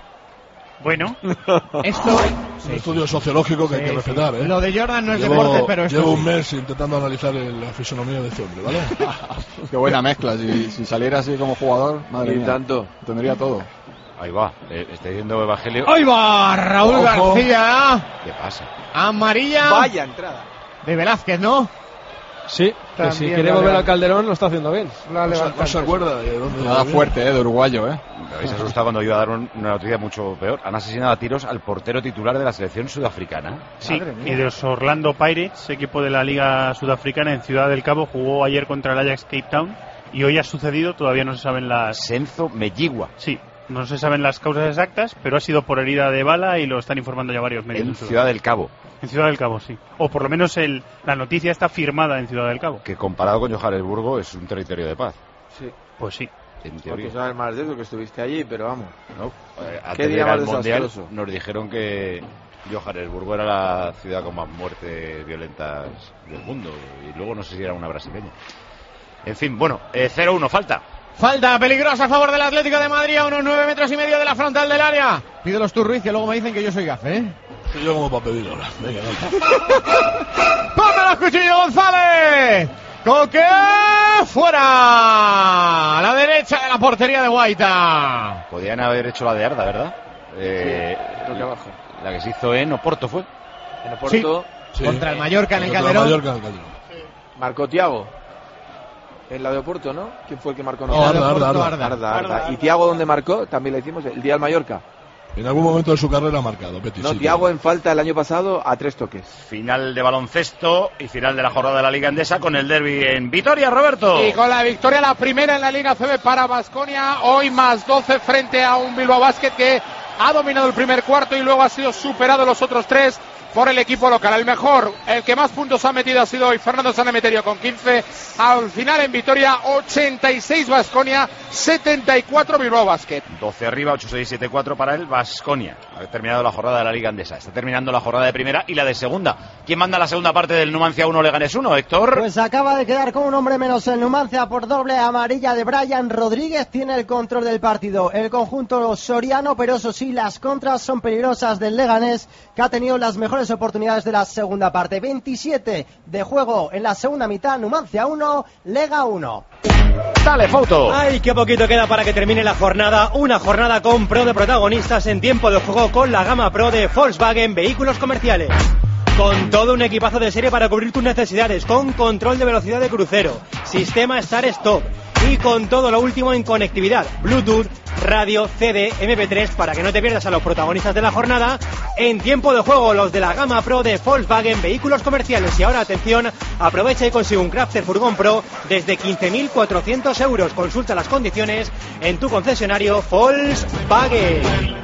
Bueno, esto es un estudio sociológico que sí, hay que respetar, ¿eh? Lo de Jordan no es llevo, deporte, pero esto llevo sí. un mes intentando analizar el, la fisonomía de este hombre, ¿vale? Qué buena mezcla. Si, si saliera así como jugador, madre y mía, tanto tendría todo. Ahí va, eh, está diciendo Evangelio. Ahí va Raúl Ojo. García. ¿Qué pasa? Amarilla. Vaya entrada. De Velázquez, ¿no? Sí, que si quiere volver al Calderón lo está haciendo bien. No, no, no se acuerda de dónde. Nada fuerte, ¿eh? De uruguayo, ¿eh? Me habéis asustado cuando iba a dar un, una noticia mucho peor. Han asesinado a tiros al portero titular de la selección sudafricana. Sí, y de los Orlando Pirates, equipo de la Liga Sudafricana en Ciudad del Cabo, jugó ayer contra el Ajax Cape Town y hoy ha sucedido, todavía no se saben las... Senzo Melligua. Sí, no se saben las causas exactas, pero ha sido por herida de bala y lo están informando ya varios medios. En Ciudad del Cabo. En Ciudad del Cabo, sí. O por lo menos el, la noticia está firmada en Ciudad del Cabo. Que comparado con Johannesburgo es un territorio de paz. Sí. Pues sí. En teoría. No sabes más de eso, que estuviste allí, pero vamos. No, eh, ¿Qué antes de día ir al más Mundial desastroso? nos dijeron que Johannesburgo era la ciudad con más muertes violentas del mundo. Y luego no sé si era una brasileña. En fin, bueno, eh, cero uno, falta. Falta peligrosa a favor del Atlético de Madrid a unos nueve metros y medio de la frontal del área. Pídelos tú, Ruiz, que luego me dicen que yo soy gafe, ¿eh? Sí, yo como para pedir ahora. Venga, dale. ¡Vámonos, Cuchillo González! ¡Coque! ¡Fuera! A la derecha de la portería de Guaita. Podían haber hecho la de Arda, ¿verdad? Eh, Sí, creo que abajo. La que se hizo en Oporto fue. En Oporto. Sí. Contra el Mallorca en el Contra Calderón. Mallorca en el Calderón. Marcó Thiago. En la de Oporto, ¿no? ¿Quién fue el que marcó? No, Arda, Arda, Oporto, Arda. Arda, Arda. ¿Y Thiago dónde marcó? También le hicimos el día del Mallorca. En algún momento de su carrera ha marcado, Petit. No, sí, Thiago en falta el año pasado a tres toques. Final de baloncesto y final de la jornada de la Liga Endesa con el derbi en Vitoria, Roberto. Y con la victoria, la primera en la Liga C B para Baskonia, hoy más doce frente a un Bilbao Basket que ha dominado el primer cuarto y luego ha sido superado los otros tres por el equipo local. El mejor, el que más puntos ha metido ha sido hoy Fernando Sanemeterio con quince. Al final en Vitoria, ochenta y seis Baskonia, setenta y cuatro Bilbao Basket. doce arriba, ocho seis siete cuatro para el Baskonia. Ha terminado la jornada de la Liga Endesa. Está terminando la jornada de primera y la de segunda. ¿Quién manda la segunda parte del Numancia uno Leganés uno, Héctor? Pues acaba de quedar con un hombre menos el Numancia por doble amarilla de Brian Rodríguez. Tiene el control del partido el conjunto soriano, pero eso sí, las contras son peligrosas del Leganés, que ha tenido las mejores oportunidades de la segunda parte. veintisiete de juego en la segunda mitad, Numancia uno, Lega uno. Dale, foto. Ay, qué poquito queda para que termine la jornada. Una jornada con pro de protagonistas en tiempo de juego con la gama pro de Volkswagen Vehículos Comerciales. Con todo un equipazo de serie para cubrir tus necesidades, con control de velocidad de crucero, sistema Start Stop y con todo lo último en conectividad, Bluetooth, radio, C D, eme pe tres, para que no te pierdas a los protagonistas de la jornada en tiempo de juego, los de la gama pro de Volkswagen Vehículos Comerciales. Y ahora, atención, aprovecha y consigue un Crafter Furgón Pro desde quince mil cuatrocientos euros. Consulta las condiciones en tu concesionario Volkswagen.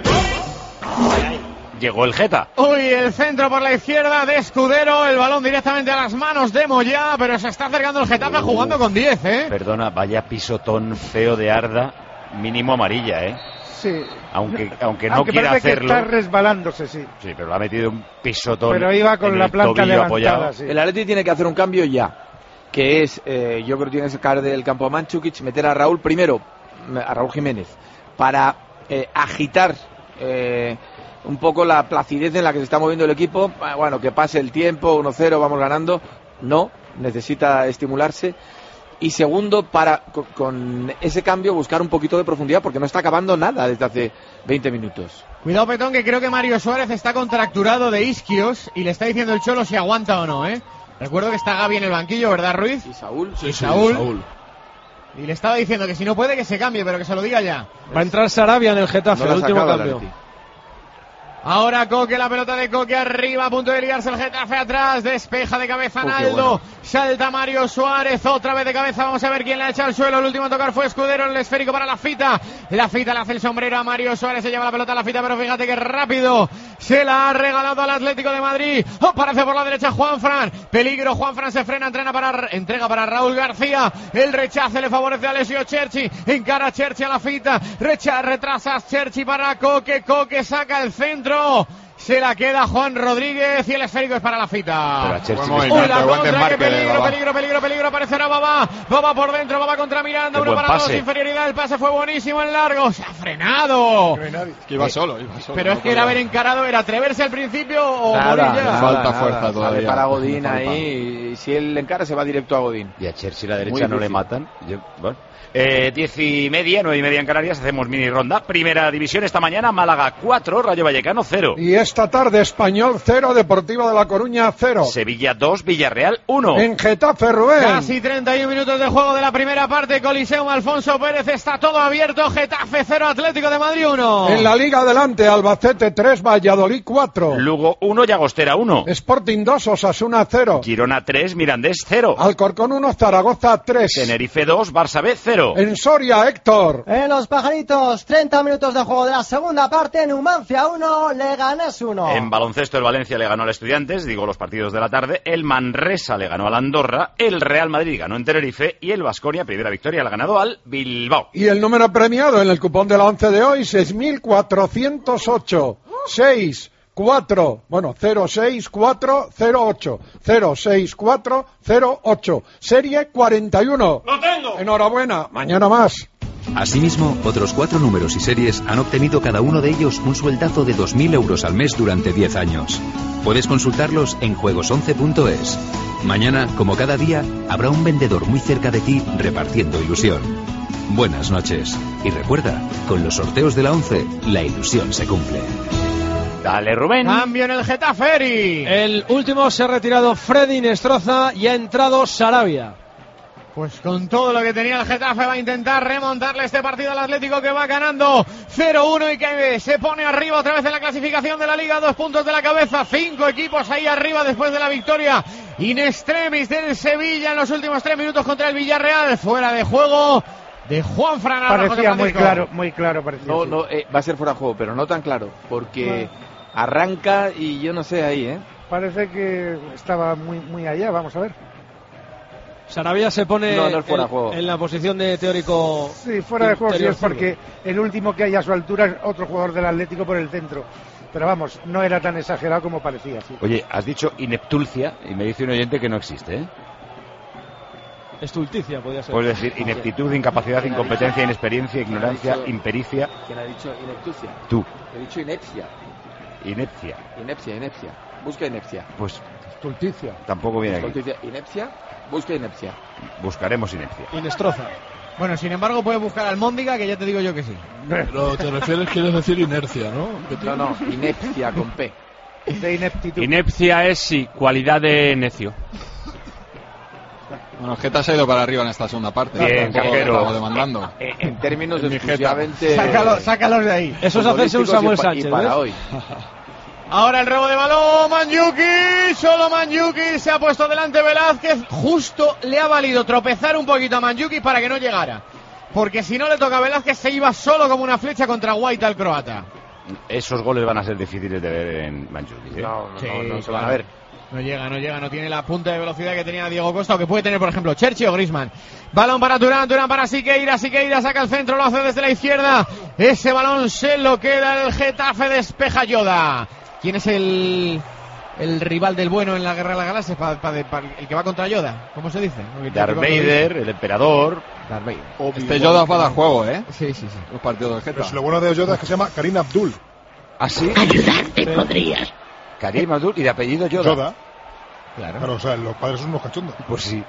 Llegó el Geta. Uy, el centro por la izquierda de Escudero, el balón directamente a las manos de Moyá, pero se está acercando el Getafe jugando con diez, ¿eh? Perdona, vaya pisotón feo de Arda. mínimo amarilla, ¿eh? Sí. Aunque, aunque no Aunque quiera parece hacerlo. que está resbalándose, sí. Sí, pero le ha metido un pisotón. Pero iba con en la el plancha tobillo levantada, apoyado. sí. El Atleti tiene que hacer un cambio ya, que es, eh, yo creo que tiene que sacar del campo a Mandžukić, meter a Raúl primero, a Raúl Jiménez, para eh, agitar eh, un poco la placidez en la que se está moviendo el equipo. Bueno, que pase el tiempo, uno cero, vamos ganando. No, necesita estimularse. Y segundo, para con, con ese cambio buscar un poquito de profundidad, porque no está acabando nada desde hace veinte minutos. Cuidado, Petón, que creo que Mario Suárez está contracturado de isquios y le está diciendo el Cholo si aguanta o no, ¿eh? Recuerdo que está Gavi en el banquillo, ¿verdad, Ruiz? Y Saúl. Sí, Sí, Saúl. Saúl. Y le estaba diciendo que si no puede que se cambie, pero que se lo diga ya. Va a entrar Sarabia en el Getafe, No la el último sacaba el cambio. Atleti. Ahora Coque, la pelota de Coque arriba, a punto de liarse el Getafe atrás, despeja de cabeza Oh, qué Naldo, bueno. salta Mario Suárez, otra vez de cabeza, vamos a ver quién le ha echado al suelo, el último a tocar fue Escudero, el esférico para la Fita, la Fita le hace el sombrero a Mario Suárez, se lleva la pelota a la Fita, pero fíjate que rápido, se la ha regalado al Atlético de Madrid, aparece por la derecha Juanfran, peligro, Juanfran se frena, entrena para, entrega para Raúl García, el rechace le favorece a Alessio Cherchi, encara a Cherchi a la Fita, recha, retrasa Cherchi para Coque, Coque saca el centro, se la queda Juan Rodríguez y el esférico es para la Fita. Pero a Chelsea Buen le- Uy, movimiento, la buen contra, desmarque qué de peligro, Babá. peligro, peligro, peligro, aparecerá Babá, Babá por dentro, Babá contra Miranda, Qué uno buen para dos, pase. inferioridad, el pase fue buenísimo en largo, se ha frenado. Que iba solo, iba solo. Pero no es que era podía. haber encarado, era atreverse al principio o Nada, morir ya. nada, Falta nada. fuerza Sale todavía. para Godín Falta. ahí, y si él le encara se va directo a Godín. Y a Chelsea la Muy derecha no le difícil. matan. Yo- bueno. Eh, diez y media, nueve y media en Canarias, hacemos mini ronda. Primera división esta mañana, Málaga cuatro, Rayo Vallecano cero. Y esta tarde Español cero, Deportiva de La Coruña cero. Sevilla dos, Villarreal uno. En Getafe, Rubén. Casi treinta y un minutos de juego de la primera parte, Coliseum Alfonso Pérez, está todo abierto, Getafe cero, Atlético de Madrid uno. En la Liga adelante, Albacete tres, Valladolid cuatro. Lugo uno, Llagostera uno. Sporting dos, Osasuna cero. Girona tres, Mirandés cero. Alcorcón uno, Zaragoza tres. Tenerife dos, Barça B cero. En Soria, Héctor. En los Pajaritos, treinta minutos de juego de la segunda parte, Numancia uno, Leganés uno. En baloncesto el Valencia le ganó al Estudiantes, digo los partidos de la tarde, el Manresa le ganó al Andorra, el Real Madrid ganó en Tenerife y el Baskonia, primera victoria, le ha ganado al Bilbao. Y el número premiado en el cupón de la once de hoy, seis mil cuatrocientos ocho. seis, cuatro, bueno, cero seis cuatro cero ocho. cero seis cuatro cero ocho. Serie cuarenta y uno. ¡Lo tengo! Enhorabuena, mañana más. Asimismo, otros cuatro números y series han obtenido cada uno de ellos un sueldazo de dos mil euros al mes durante diez años. Puedes consultarlos en juegos once punto es. Mañana, como cada día, habrá un vendedor muy cerca de ti repartiendo ilusión. Buenas noches. Y recuerda, con los sorteos de la once, la ilusión se cumple. Dale, Rubén. Cambio en el Getafe, Eri. El último se ha retirado Freddy Nestroza y ha entrado Sarabia. Pues con todo lo que tenía el Getafe va a intentar remontarle este partido al Atlético, que va ganando cero uno y que se pone arriba otra vez en la clasificación de la Liga, dos puntos de la cabeza, cinco equipos ahí arriba después de la victoria in extremis del Sevilla en los últimos tres minutos contra el Villarreal, fuera de juego de Juanfran. Parecía muy claro, muy claro parecía. No, sí. no, eh, va a ser fuera de juego, pero no tan claro, porque arranca y yo no sé ahí, ¿eh? Parece que estaba muy, muy allá, vamos a ver. Sarabia se pone No, no es fuera en, de juego. en la posición de teórico. Sí, fuera de juego sí interior es porque el último que hay a su altura es otro jugador del Atlético por el centro. Pero vamos, no era tan exagerado como parecía. Sí. Oye, has dicho ineptulcia y me dice un oyente que no existe, ¿eh? Estulticia, podría ser. Puedes decir ineptitud, incapacidad, incompetencia, inexperiencia, ignorancia, impericia. ¿Quién ha dicho ineptucia? Tú. He dicho inepcia. Inepcia. Inepcia, inepcia. Busca inepcia. Pues Estulticia. tampoco viene aquí. Estulticia. Inepcia. Busca inepcia. Buscaremos inepcia. Inestroza. Bueno, sin embargo puedes buscar al Móndiga, que ya te digo yo que sí. Pero te refieres, quieres decir inercia, ¿no? No, no, inepcia con P. De ineptitud. Inepcia es, sí, cualidad de necio. Bueno, el Geta se ha ido para arriba en esta segunda parte. Bien, Tampoco Cajero. estamos demandando. Eh, en términos En mi exclusivamente... Sácalo, sácalos de ahí. Eso es hacerse un Samuel futbolísticos y pa- Sánchez, y para ¿ves? hoy. Ahora el robo de balón, Mandzukic, solo Mandzukic, se ha puesto delante Velázquez, justo le ha valido tropezar un poquito a Mandzukic para que no llegara, porque si no le toca a Velázquez se iba solo como una flecha contra Guaita, el croata. Esos goles van a ser difíciles de ver en Mandzukic, ¿eh? No, no, Sí, no, no se claro. van a ver. No llega, no llega, no tiene la punta de velocidad que tenía Diego Costa o que puede tener, por ejemplo, Cherchi o Griezmann. Balón para Turán, Turán para Siqueira, Siqueira saca el centro, lo hace desde la izquierda. Ese balón se lo queda el Getafe, despeja Yoda. ¿Quién es el, el rival del bueno en la Guerra de las Galaxias? Pa, pa, pa, el que va contra Yoda, ¿cómo se dice? Darth Vader, el emperador. Darth Vader. Este Yoda va a dar juego, ¿eh? Sí, sí, sí. Los partidos del Getafe. Pues lo bueno de Yoda es que se llama Karim Abdul. ¿Ah, sí? Ayudarte podrías. Karim Abdul y de apellido Yoda. Yoda. Claro. Claro, o sea, los padres son unos cachondos. Pues sí.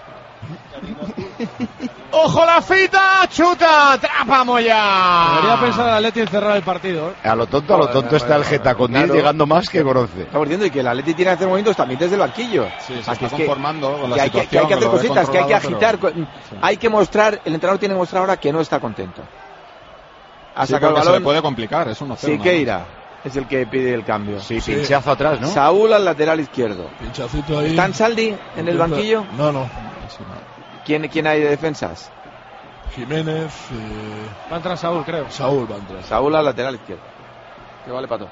¡Ojo la fita! ¡Chuta! ¡Atrapa Moya! Debería pensar el Atleti en cerrar el partido, ¿eh? A lo tonto, a lo tonto está el Geta con diez Claro. llegando más que con once. Estamos diciendo y que el Atleti tiene que hacer movimientos también desde el banquillo. Sí, se Así está es que- conformando con la que hay que, situación. que hay que hacer lo ve cositas, que hay que controlado, agitar. pero- co- Hay que mostrar, el entrenador tiene que mostrar ahora que no está contento. Ha Sí, sacado el porque se balón. le puede complicar, es uno cero. Siqueira es el que pide el cambio. Sí, pinchazo atrás, ¿no? Saúl al lateral izquierdo. Pinchacito ahí. ¿Está Ansaldi en el banquillo? No, no. ¿Quién, quién hay de defensas? Jiménez. Eh... Va a entrar Saúl, creo. Saúl va a entrar. Saúl al lateral izquierdo. ¿Qué vale, Pato?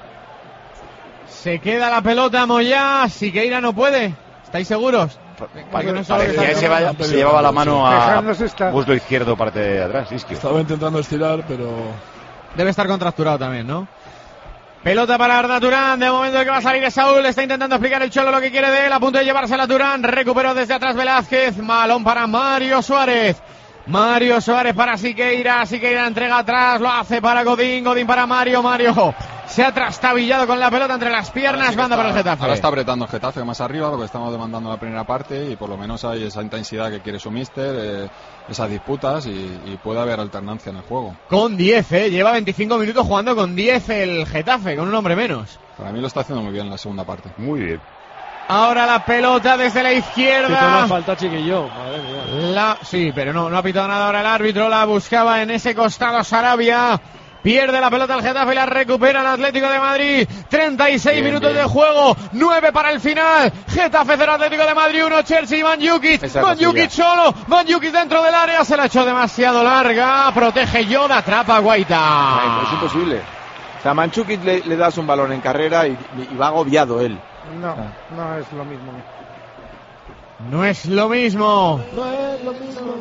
Se queda la pelota Moya, Siqueira no puede. ¿Estáis seguros? Parecía que se, vaya- se llevaba la mano a Dejándose estar. muslo izquierdo, parte de atrás. Isquio. Estaba intentando estirar, pero. Debe estar contracturado también, ¿no? Pelota para Arda Turán, de momento que va a salir es Saúl, está intentando explicar el Cholo lo que quiere de él, a punto de llevársela Turán, recuperó desde atrás Velázquez, malón para Mario Suárez. Mario Suárez para Siqueira, Siqueira entrega atrás, lo hace para Godín, Godín para Mario, Mario se ha trastabillado con la pelota entre las piernas, Sí que banda está- para el Getafe. Ahora está apretando el Getafe más arriba, lo que estamos demandando en la primera parte, y por lo menos hay esa intensidad que quiere su míster, eh, esas disputas, y, y puede haber alternancia en el juego. Con diez, eh, lleva veinticinco minutos jugando con diez el Getafe, con un hombre menos. Para mí lo está haciendo muy bien en la segunda parte. Muy bien. Ahora la pelota desde la Pitó una izquierda. falta Chiquillo, madre mía. La, sí, pero no, no ha pitado nada ahora el árbitro, la buscaba en ese costado Sarabia. Pierde la pelota el Getafe y la recupera el Atlético de Madrid. treinta y seis Bien, minutos bien. de juego, nueve para el final. Getafe cero, Atlético de Madrid uno, Chelsea y Mandzukic. Esa Mandzukic cosilla. solo, Mandzukic dentro del área, se la echó demasiado larga. Protege Yoda, atrapa a Guaita. Ay, es imposible. O sea, Mandzukic le, le das un balón en carrera y, y va agobiado él. No, no es lo mismo. No es lo mismo. No es lo mismo.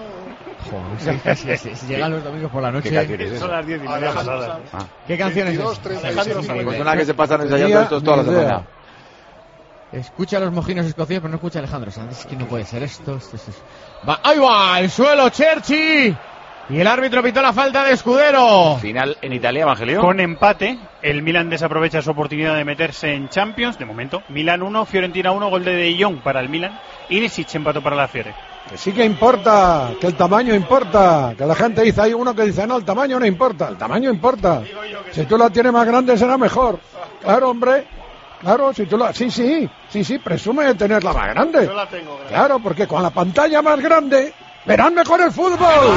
Joder, si, si- si llegan los domingos por la noche. ¿Qué canción es esa? Son las diez y media pasadas. Ah. ¿Qué canciones es? veintidós, treinta y seis. Pues una que se pasan ensayando estos toda la Ni idea. semana. Escucha a los mojinos escocidos, pero no escucha a Alejandro Sanz. Es que no puede ser esto. esto, esto, esto. Va, ¡ahí va! ¡El suelo, Cherchi! Y el árbitro pitó la falta de Escudero. Final en Italia, Evangelio. Con empate, el Milan desaprovecha su oportunidad de meterse en Champions, de momento. Milan uno, Fiorentina uno, gol de De Jong para el Milan. Y Ilicic empató para la Fiore. Que sí que importa, que el tamaño importa, que la gente dice, hay uno que dice, no, el tamaño no importa, el tamaño importa. Si tú la tienes más grande será mejor. Claro, hombre, claro, si tú la... Sí, sí, sí, sí, presume de tenerla más grande. Yo la tengo grande. Claro, porque con la pantalla más grande verán mejor el fútbol.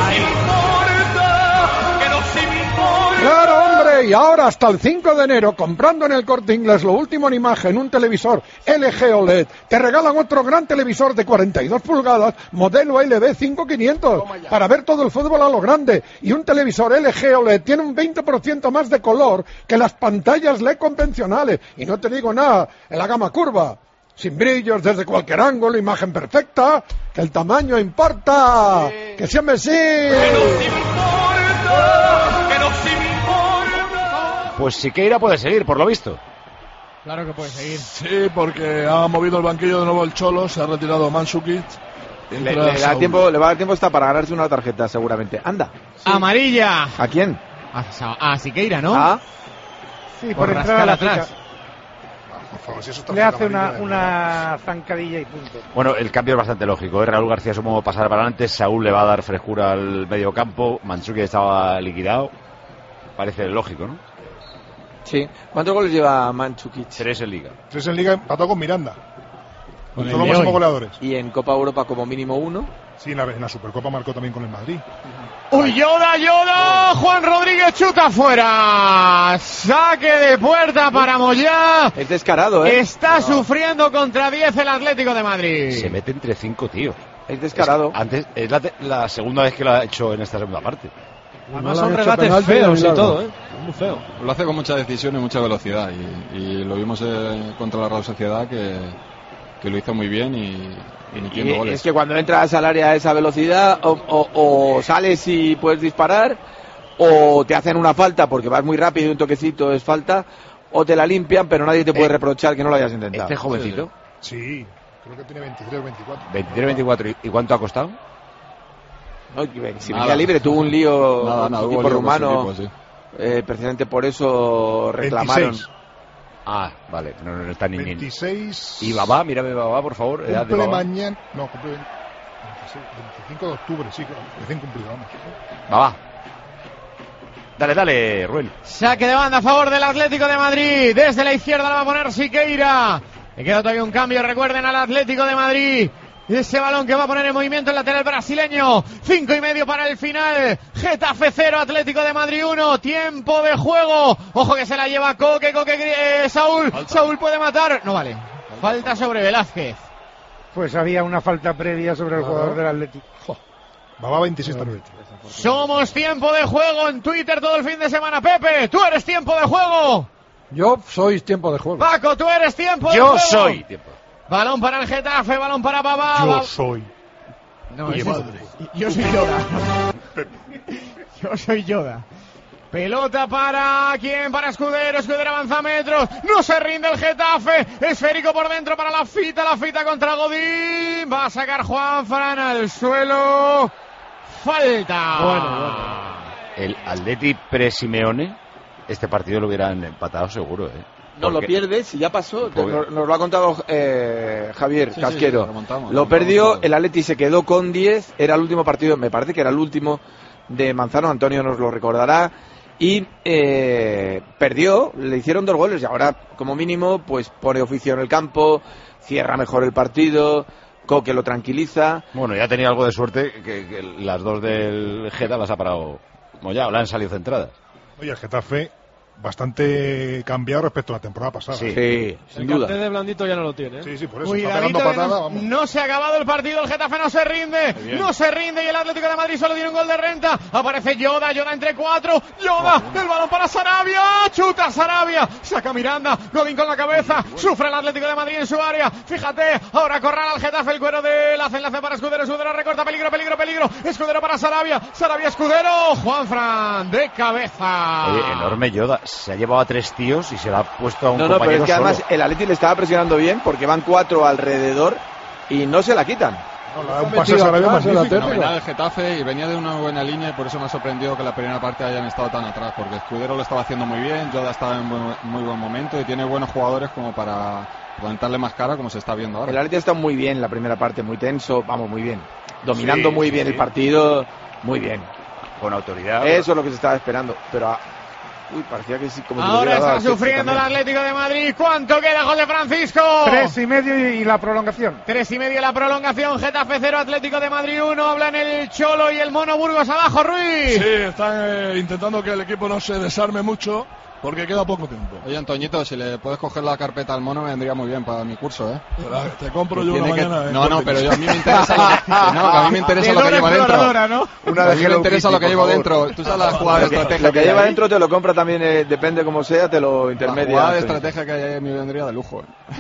Claro, hombre, y ahora hasta el cinco de enero, comprando en el Corte Inglés lo último en imagen, un televisor L G O L E D, te regalan otro gran televisor de cuarenta y dos pulgadas, modelo L B cinco mil quinientos, para ver todo el fútbol a lo grande. Y un televisor L G O L E D tiene un veinte por ciento más de color que las pantallas L E D convencionales. Y no te digo nada, en la gama curva, sin brillos, desde cualquier ángulo, imagen perfecta, que el tamaño importa, que siempre sí. Pues Siqueira puede seguir, por lo visto. Claro que puede seguir. Sí, porque ha movido el banquillo de nuevo el Cholo, se ha retirado Mandzukic. Le, entra le da Saúl. tiempo, le va a dar tiempo hasta para ganarse una tarjeta, seguramente. Anda. Amarilla. ¿A quién? A, Sa- a Siqueira, ¿no? ¿Ah? Sí, Por por entrar a la rascar pica. atrás. Por favor, si eso está Le hace amarilla, una, de una zancadilla y punto. Bueno, el cambio es bastante lógico, ¿eh? Raúl García supongo pasar para adelante, Saúl le va a dar frescura al medio campo, Mandzukic estaba liquidado. Parece lógico, ¿no? Sí. ¿Cuántos goles lleva Mandzukic? Tres en Liga. Tres en Liga, empató con Miranda. Con Son el los de máximos hoy. goleadores. Y en Copa Europa como mínimo uno. Sí, en la, en la Supercopa marcó también con el Madrid. ¡Uy, Yoda, Yoda! Juan Rodríguez chuta fuera. Saque de puerta para Moyá. Es descarado, ¿eh? Está sufriendo contra diez el Atlético de Madrid. Se mete entre cinco, tío. Es descarado. Es, antes, es la, te- la segunda vez que lo ha hecho en esta segunda parte. Además No le son han hecho regates penalti, feos y milagro. todo, ¿eh? Muy feo. Lo hace con mucha decisión y mucha velocidad, y, y lo vimos eh, contra la Real Sociedad, que, que lo hizo muy bien y, y metiendo Y goles. es que cuando entras al área a esa velocidad, o, o, o sales y puedes disparar, o te hacen una falta porque vas muy rápido y un toquecito es falta, o te la limpian, pero nadie te puede Eh, reprochar que no lo hayas intentado. Este jovencito, Sí, creo que tiene veintitrés o veinticuatro. veintitrés veinticuatro, ¿y cuánto ha costado? No, que si Nada. venía libre, tuvo un lío Nada, con nada, su hubo equipo lío con su rumano, equipo, sí. eh, precisamente por eso reclamaron. veintiséis. Ah, vale, no, no, no está ni ni- veintiséis. Y Babá, mírame Babá, por favor. edad de Cumple Babá. mañana. No, cumple veintiséis, veinticinco de octubre, sí, claro, recién cumplido, vamos. Babá. Dale, dale, Ruel. Saque de banda a favor del Atlético de Madrid. Desde la izquierda la va a poner Siqueira. Le queda todavía un cambio, recuerden, al Atlético de Madrid. Ese balón que va a poner en movimiento el lateral brasileño. Cinco y medio para el final. Getafe cero, Atlético de Madrid uno. Tiempo de juego. Ojo que se la lleva Coque, Coque, eh, Saúl. Falta. Saúl puede matar. No vale. Falta sobre Velázquez. Pues había una falta previa sobre el Claro. jugador del Atlético. Babá veintiséis también. Somos tiempo de juego en Twitter todo el fin de semana. Pepe, tú eres tiempo de juego. Yo sois tiempo de juego. Paco, tú eres tiempo de Yo juego. soy tiempo. Balón para el Getafe, balón para Babá. Yo Ba- soy. No, Oye, ese es- madre. Yo soy Yoda. Yo soy Yoda. Pelota para quién, para Escudero, Escudero avanza metros, no se rinde el Getafe, esférico por dentro para la Fita, la Fita contra Godín, va a sacar Juan Fran al suelo, falta. Bueno, bueno. El Atleti pre-Simeone, este partido lo hubieran empatado seguro, ¿eh? No lo Porque- pierdes y ya pasó. Te- Porque- Nos, nos lo ha contado eh, Javier Sí, sí, Casquero. sí, remontamos, lo remontamos perdió, todo. el Atleti se quedó con diez. Era el último partido, me parece que era el último de Manzano. Antonio nos lo recordará. Y eh, perdió, le hicieron dos goles y ahora, como mínimo, pues pone oficio en el campo, cierra mejor el partido, Coque lo tranquiliza. Bueno, ya tenía algo de suerte que, que las dos del Geta las ha parado Moyao, le han salido centradas. Oye, el Getafe bastante cambiado respecto a la temporada pasada. Sí. Sí, sin El duda. cartel de Blandito ya no lo tiene. ¿eh? Sí, sí, por eso. Está Cuidadito, pegando que patada, no, vamos. no se ha acabado el partido, el Getafe no se rinde, no se rinde y el Atlético de Madrid solo tiene un gol de renta. Aparece Yoda, Yoda entre cuatro, Yoda, el balón para Sarabia, chuta Sarabia, saca Miranda, Godín con la cabeza, sufre el Atlético de Madrid en su área. Fíjate, ahora corral al Getafe, el cuero de la enlace para Escudero, Escudero recorta, peligro, peligro, peligro, Escudero para Sarabia, Sarabia, Escudero, Juanfran de cabeza. Oye, enorme Yoda, se ha llevado a tres tíos y se la ha puesto a un No, no, pero compañero es que además solo. el Atleti le estaba presionando bien porque van cuatro alrededor y no se la quitan. No, le da un Está pase a metido Sarabia atrás el magnífico. Atlético. Fenomenal el Getafe y venía de una buena línea y por eso me ha sorprendido que la primera parte hayan estado tan atrás, porque Escudero lo estaba haciendo muy bien, Yoda estaba en buen- muy buen momento y tiene buenos jugadores como para plantarle más cara como se está viendo El ahora. Atleti está muy bien la primera parte, muy tenso, vamos, muy bien. Dominando Sí, muy sí, bien sí. el partido, muy bien. Con autoridad. Eso es lo que se estaba esperando, pero ah, uy, parecía que sí, como si lo Ahora hubiera dado está al Chelsea sufriendo el también. Atlético de Madrid. ¿Cuánto queda, gol de Francisco? Tres y medio y, y la prolongación. Tres y medio la prolongación. Getafe cero, Atlético de Madrid uno. Hablan el Cholo y el Mono Burgos abajo, Ruiz. Sí, están eh, intentando que el equipo no se desarme mucho porque queda poco tiempo. Oye, Antoñito, si le puedes coger la carpeta al mono me vendría muy bien para mi curso, ¿eh? Pero, ah, te compro yo una Tiene que- mañana. en No, no, Corte pero Inglés. yo, a mí me interesa lo que, que no, que a mí me interesa De lo que Dora lleva dentro. Exploradora, ¿no? Una A de mí me Hello interesa Kitty, lo que por llevo favor. dentro. Tú sabes la jugada de Lo que, estrategia lo que hay lleva ahí. dentro te lo compra también, eh, depende como sea, te lo La intermedia. jugada de Antonio. estrategia que hay ahí me vendría de lujo. ¿eh?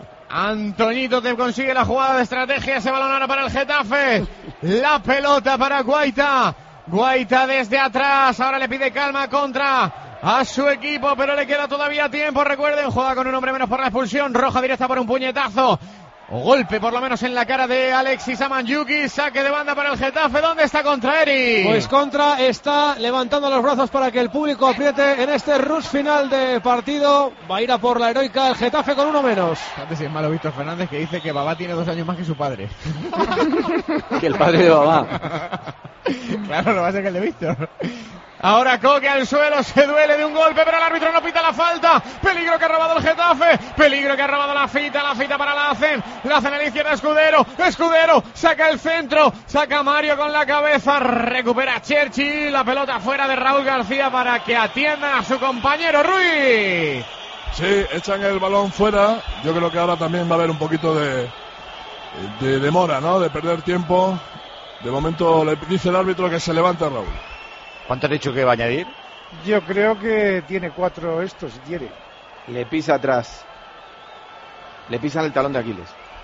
Antoñito te consigue la jugada de estrategia. Ese balón ahora para el Getafe. La pelota para Guaita. Guaita desde atrás. Ahora le pide calma contra a su equipo, pero le queda todavía tiempo. Recuerden, juega con un hombre menos por la expulsión. Roja directa por un puñetazo. O golpe por lo menos en la cara de Alexis Amanjuki. Saque de banda para el Getafe. ¿Dónde está contra Eri? Pues Contra está levantando los brazos para que el público apriete en este rush final de partido. Va a ir a por la heroica el Getafe con uno menos. Antes es malo Víctor Fernández que dice que Babá tiene dos años más que su padre. Que el padre de Babá. Claro, lo va a ser que el de Víctor. Ahora Coque al suelo, se duele de un golpe, pero el árbitro no pita la falta. Peligro que ha robado el Getafe, peligro que ha robado la Fita, la Fita para Lacen. Lacen a la izquierda, Escudero, Escudero, saca el centro, saca Mario con la cabeza, recupera Cherchi, la pelota fuera de Raúl García para que atiendan a su compañero Ruiz. Sí, echan el balón fuera. Yo creo que ahora también va a haber un poquito de, de demora, ¿no? De perder tiempo. De momento le dice el árbitro que se levante Raúl. ¿Cuánto han dicho que va a añadir? Yo creo que tiene cuatro esto, si quiere. Le pisa atrás. Le pisan el talón de Aquiles.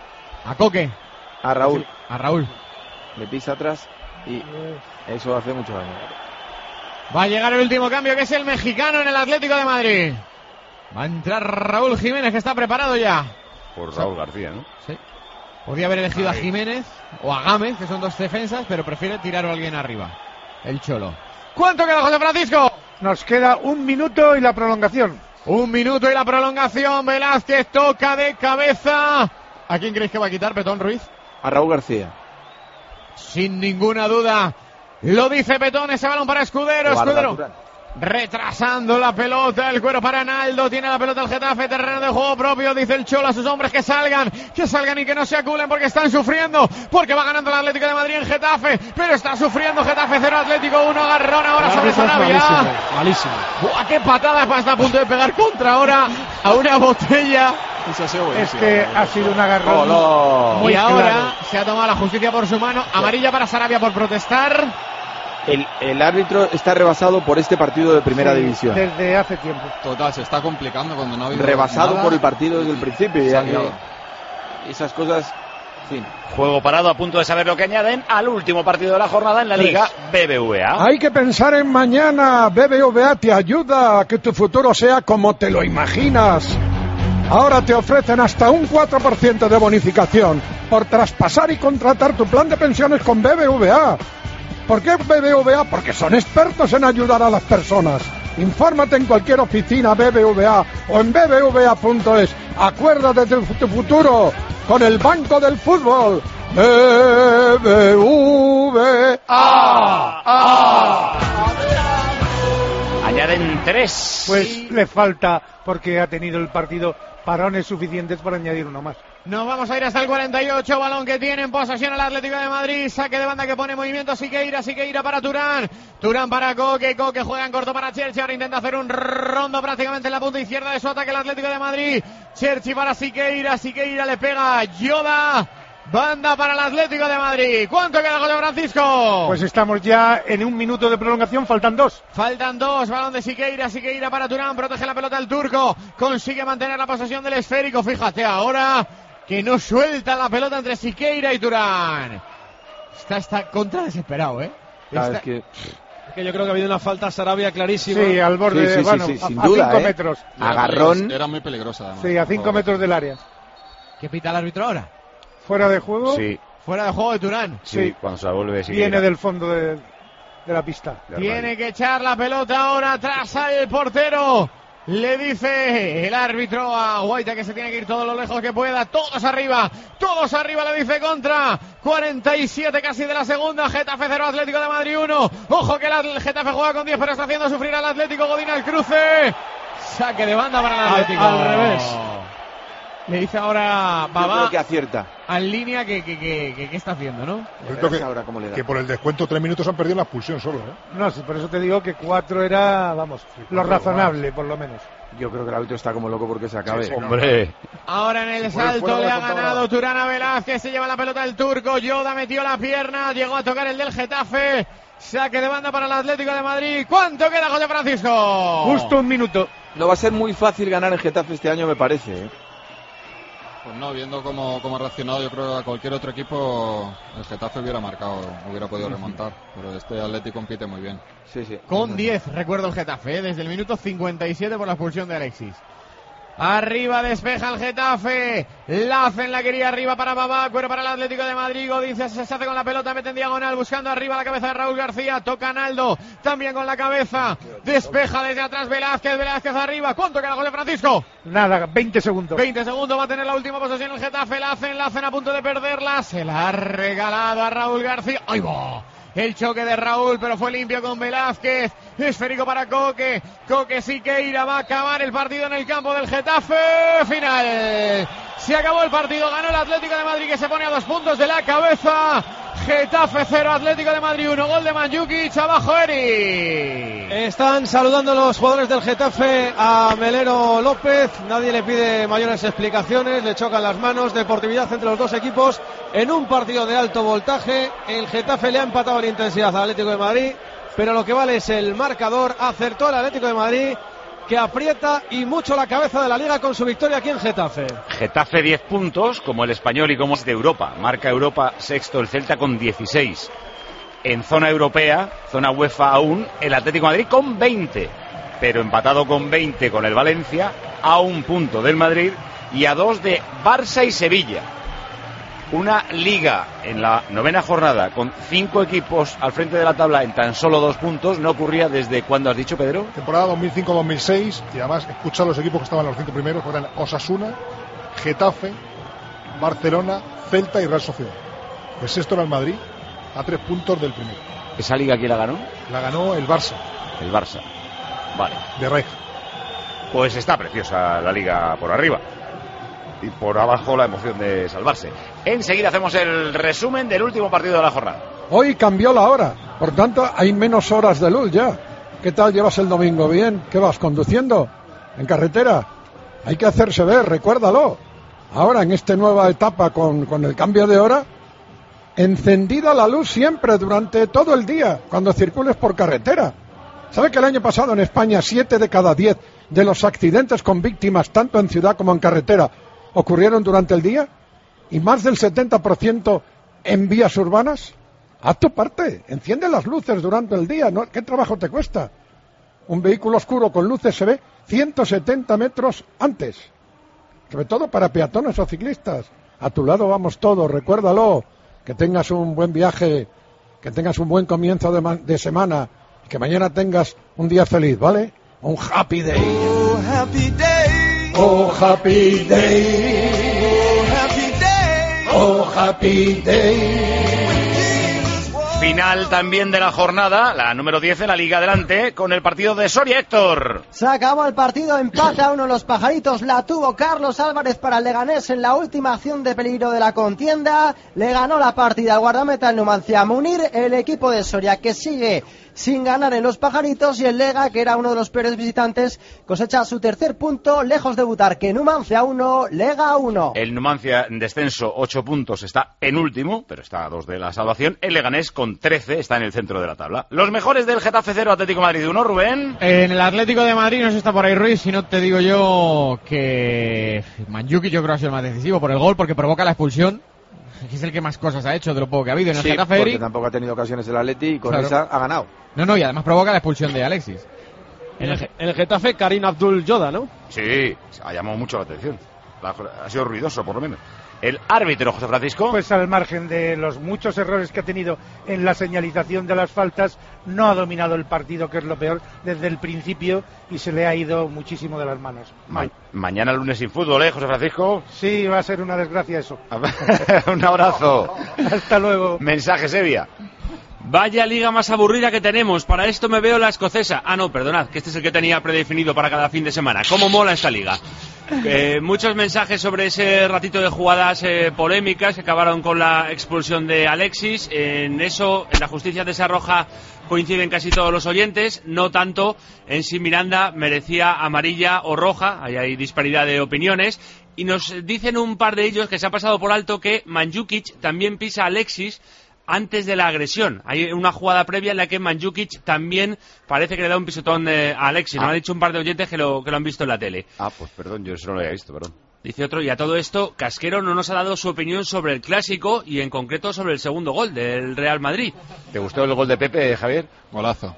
A Coque. A Raúl. A Raúl. Le pisa atrás y eso hace mucho daño. Va a llegar el último cambio, que es el mexicano en el Atlético de Madrid. Va a entrar Raúl Jiménez, que está preparado ya. Por Raúl García, ¿no? Sí. Podría haber elegido Ay. a Jiménez o a Gámez, que son dos defensas, pero prefiere tirar a alguien arriba. El Cholo. ¿Cuánto queda, José Francisco? Nos queda un minuto y la prolongación. Un minuto y la prolongación. Velázquez toca de cabeza. ¿A quién creéis que va a quitar, Petón Ruiz? A Raúl García. Sin ninguna duda. Lo dice Petón, ese balón para Escudero. Guarda, Escudero. Durán. Retrasando la pelota, el cuero para Naldo, tiene la pelota el Getafe, terreno de juego propio, dice el Cholo a sus hombres que salgan, que salgan y que no se aculen porque están sufriendo, porque va ganando el Atlético de Madrid en Getafe, pero está sufriendo Getafe cero, Atlético uno, agarrón ahora sobre Sarabia. Malísimo, malísimo. Buah, qué patada, está a punto de pegar contra ahora a una botella. Es que ha sido un agarrón. Oh, no. Muy y ahora claro. se ha tomado la justicia por su mano, amarilla para Sarabia por protestar. El, el árbitro está rebasado por este partido de primera Sí, división. Desde hace tiempo. Total, se está complicando cuando no ha habido Rebasado nada. por el partido desde el principio. Ya, Salió. y esas cosas, en fin. Juego parado, a punto de saber lo que añaden al último partido de la jornada en la Liga B B V A. Hay que pensar en mañana. B B V A te ayuda a que tu futuro sea como te lo imaginas. Ahora te ofrecen hasta un cuatro por ciento de bonificación por traspasar y contratar tu plan de pensiones con B B V A. ¿Por qué B B V A? Porque son expertos en ayudar a las personas. Infórmate en cualquier oficina B B V A o en b b v a punto es. Acuérdate de tu futuro con el Banco del Fútbol. B B V A. Añaden tres. Pues le falta, porque ha tenido el partido parones suficientes para añadir uno más. Nos vamos a ir hasta el cuarenta y ocho, balón que tiene en posesión el Atlético de Madrid, saque de banda que pone movimiento Siqueira, Siqueira para Turán, Turán para Coque, Coque juega en corto para Cherchi, ahora intenta hacer un rondo prácticamente en la punta izquierda de su ataque el Atlético de Madrid, Cherchi para Siqueira, Siqueira le pega Yoda, banda para el Atlético de Madrid. ¿Cuánto queda, José Francisco? Pues estamos ya en un minuto de prolongación, faltan dos. Faltan dos, balón de Siqueira, Siqueira para Turán, protege la pelota el turco, consigue mantener la posesión del esférico, fíjate ahora que no suelta la pelota entre Siqueira y Turán. Está, está contra desesperado, ¿eh? Claro, Está... es que... Es que yo creo que ha habido una falta a Sarabia clarísima. Sí, al borde, sí, sí, bueno, sí, sí, a, sin a duda, cinco ¿eh? metros. Agarrón. Era muy peligrosa, además. Sí, a cinco metros del área. ¿Qué pita el árbitro ahora? Fuera de juego. Sí, Fuera de juego de Turán. sí, Sí. cuando se la vuelve Siqueira. Viene del fondo de, de la pista. Tiene que echar la pelota ahora atrás al portero. Le dice el árbitro a Guaita que se tiene que ir todo lo lejos que pueda. Todos arriba, todos arriba, le dice contra. cuarenta y siete casi de la segunda. Getafe cero, Atlético de Madrid uno. Ojo que el Getafe juega con diez, pero está haciendo sufrir al Atlético. Godín al cruce. Saque de banda para el Atlético. Al, al revés. Le dice ahora Yo Babá creo que acierta. en línea que, que, que, que, que está haciendo, ¿no? Yo creo Ahora, ¿cómo le da? que, que por el descuento tres minutos han perdido la expulsión solo, ¿eh? No, sí, por eso te digo que cuatro era, vamos, lo razonable, por lo menos. Yo creo que el árbitro está como loco porque se acabe. Sí, sí, hombre. Ahora en el Si fuera salto fuera, le la ha contaba. ganado Turán a Velázquez, se lleva la pelota el turco, Yoda metió la pierna, llegó a tocar el del Getafe, saque de banda para el Atlético de Madrid. ¿Cuánto queda, José Francisco? Justo un minuto. No va a ser muy fácil ganar en Getafe este año, me parece, ¿eh? Pues no, viendo cómo, cómo ha reaccionado, yo creo que a cualquier otro equipo el Getafe hubiera marcado, hubiera podido remontar. Pero este Atlético compite muy bien. Sí, sí. Con diez, recuerdo el Getafe, ¿eh? Desde el minuto cincuenta y siete por la expulsión de Alexis. Arriba despeja el Getafe. Lacen la quería arriba para Babá. Cuero para el Atlético de Madrid. Godín se, se hace con la pelota. Mete en diagonal buscando arriba la cabeza de Raúl García. Toca Naldo. También con la cabeza. Despeja desde atrás Velázquez. Velázquez arriba. ¿Cuánto queda, José Francisco? Nada, veinte segundos. veinte segundos. Va a tener la última posesión el Getafe. Lacen. Lacen a punto de perderla. Se la ha regalado a Raúl García. ¡Ay, va! El choque de Raúl, pero fue limpio con Velázquez. Esférico para Coque. Coque Siqueira va a acabar el partido en el campo del Getafe. Final. Se acabó el partido. Ganó el Atlético de Madrid, que se pone a dos puntos de la cabeza. Getafe cero, Atlético de Madrid uno. Gol de Mandzukic. Abajo Eri. Están saludando los jugadores del Getafe a Melero López. Nadie le pide mayores explicaciones. Le chocan las manos. Deportividad entre los dos equipos en un partido de alto voltaje. El Getafe le ha empatado en intensidad al Atlético de Madrid, pero lo que vale es el marcador. Acertó el Atlético de Madrid que aprieta y mucho la cabeza de la Liga con su victoria aquí en Getafe. Getafe diez puntos, como el Español y como es de Europa. Marca Europa sexto, el Celta con dieciséis. En zona europea, zona UEFA aún, el Atlético de Madrid con veinte. Pero empatado con veinte con el Valencia, a un punto del Madrid y a dos de Barça y Sevilla. Una liga en la novena jornada con cinco equipos al frente de la tabla en tan solo dos puntos no ocurría desde cuando has dicho, Pedro. Temporada dos mil cinco dos mil seis, y además escucha los equipos que estaban en los cinco primeros, eran Osasuna, Getafe, Barcelona, Celta y Real Sociedad. El sexto era el Madrid, a tres puntos del primero. ¿Esa liga quién la ganó? La ganó el Barça. El Barça. Vale. De Reich. Pues está preciosa la liga por arriba. Y por abajo la emoción de salvarse. Enseguida hacemos el resumen del último partido de la jornada. Hoy cambió la hora, por tanto hay menos horas de luz ya. ¿Qué tal llevas el domingo? ¿Bien? ¿Qué vas conduciendo? ¿En carretera? Hay que hacerse ver, recuérdalo. Ahora en esta nueva etapa con, con el cambio de hora, encendida la luz siempre durante todo el día cuando circules por carretera. ¿Sabe que el año pasado en España siete de cada diez de los accidentes con víctimas tanto en ciudad como en carretera ocurrieron durante el día? ¿Y más del setenta por ciento en vías urbanas? Haz tu parte, enciende las luces durante el día, ¿no? ¿Qué trabajo te cuesta? Un vehículo oscuro con luces se ve ciento setenta metros antes, sobre todo para peatones o ciclistas. A tu lado vamos todos, recuérdalo. Que tengas un buen viaje, que tengas un buen comienzo de, ma- de semana, y que mañana tengas un día feliz, ¿vale? Un happy day. Oh, happy day. Oh, happy day. Oh, happy day. Oh, happy day. Final también de la jornada, la número diez en la Liga. Adelante con el partido de Soria, Héctor. Se acabó el partido, empate a uno los pajaritos, la tuvo Carlos Álvarez para el Leganés en la última acción de peligro de la contienda, le ganó la partida al guardameta el Numancia Munir, el equipo de Soria que sigue sin ganar en los pajaritos, y el Lega, que era uno de los peores visitantes, cosecha su tercer punto, lejos de debutar, que Numancia uno, Lega uno. El Numancia en descenso, ocho puntos, está penúltimo, pero está a dos de la salvación. El Leganés con trece está en el centro de la tabla. Los mejores del Getafe cero, Atlético de Madrid uno, Rubén. En el Atlético de Madrid no se está por ahí Ruiz, si no te digo yo que Mandzukic yo creo que ha sido el más decisivo por el gol, porque provoca la expulsión. Es el que más cosas ha hecho de lo poco que ha habido en el sí, Getafe. Porque tampoco ha tenido ocasiones el Atleti y con claro. esa ha ganado. No, no, y además provoca la expulsión de Alexis. En el, en el Getafe, Karim Abdul Yoda, ¿no? Sí, ha llamado mucho la atención. Ha sido ruidoso, por lo menos. El árbitro, José Francisco. Pues al margen de los muchos errores que ha tenido en la señalización de las faltas, no ha dominado el partido, que es lo peor, desde el principio, y se le ha ido muchísimo de las manos. Ma- mañana lunes sin fútbol, ¿eh, José Francisco? Sí, va a ser una desgracia eso. Un abrazo. Hasta luego. Mensaje, Sevilla. Vaya liga más aburrida que tenemos. Para esto me veo la escocesa. Ah, no, perdonad, que este es el que tenía predefinido para cada fin de semana. ¿Cómo mola esta liga? Eh, muchos mensajes sobre ese ratito de jugadas eh, polémicas que acabaron con la expulsión de Alexis. En eso, en la justicia desarroja, coinciden casi todos los oyentes. No tanto en si Miranda merecía amarilla o roja. Ahí hay disparidad de opiniones. Y nos dicen un par de ellos que se ha pasado por alto que Mandzukic también pisa a Alexis antes de la agresión. Hay una jugada previa en la que Mandzukic también parece que le da un pisotón eh, a Alexis. Ah. Nos han dicho un par de oyentes que lo, que lo han visto en la tele. Ah, pues perdón, yo eso no lo había visto, perdón. Dice otro, y a todo esto, Casquero no nos ha dado su opinión sobre el clásico y en concreto sobre el segundo gol del Real Madrid. ¿Te gustó el gol de Pepe, Javier? Golazo.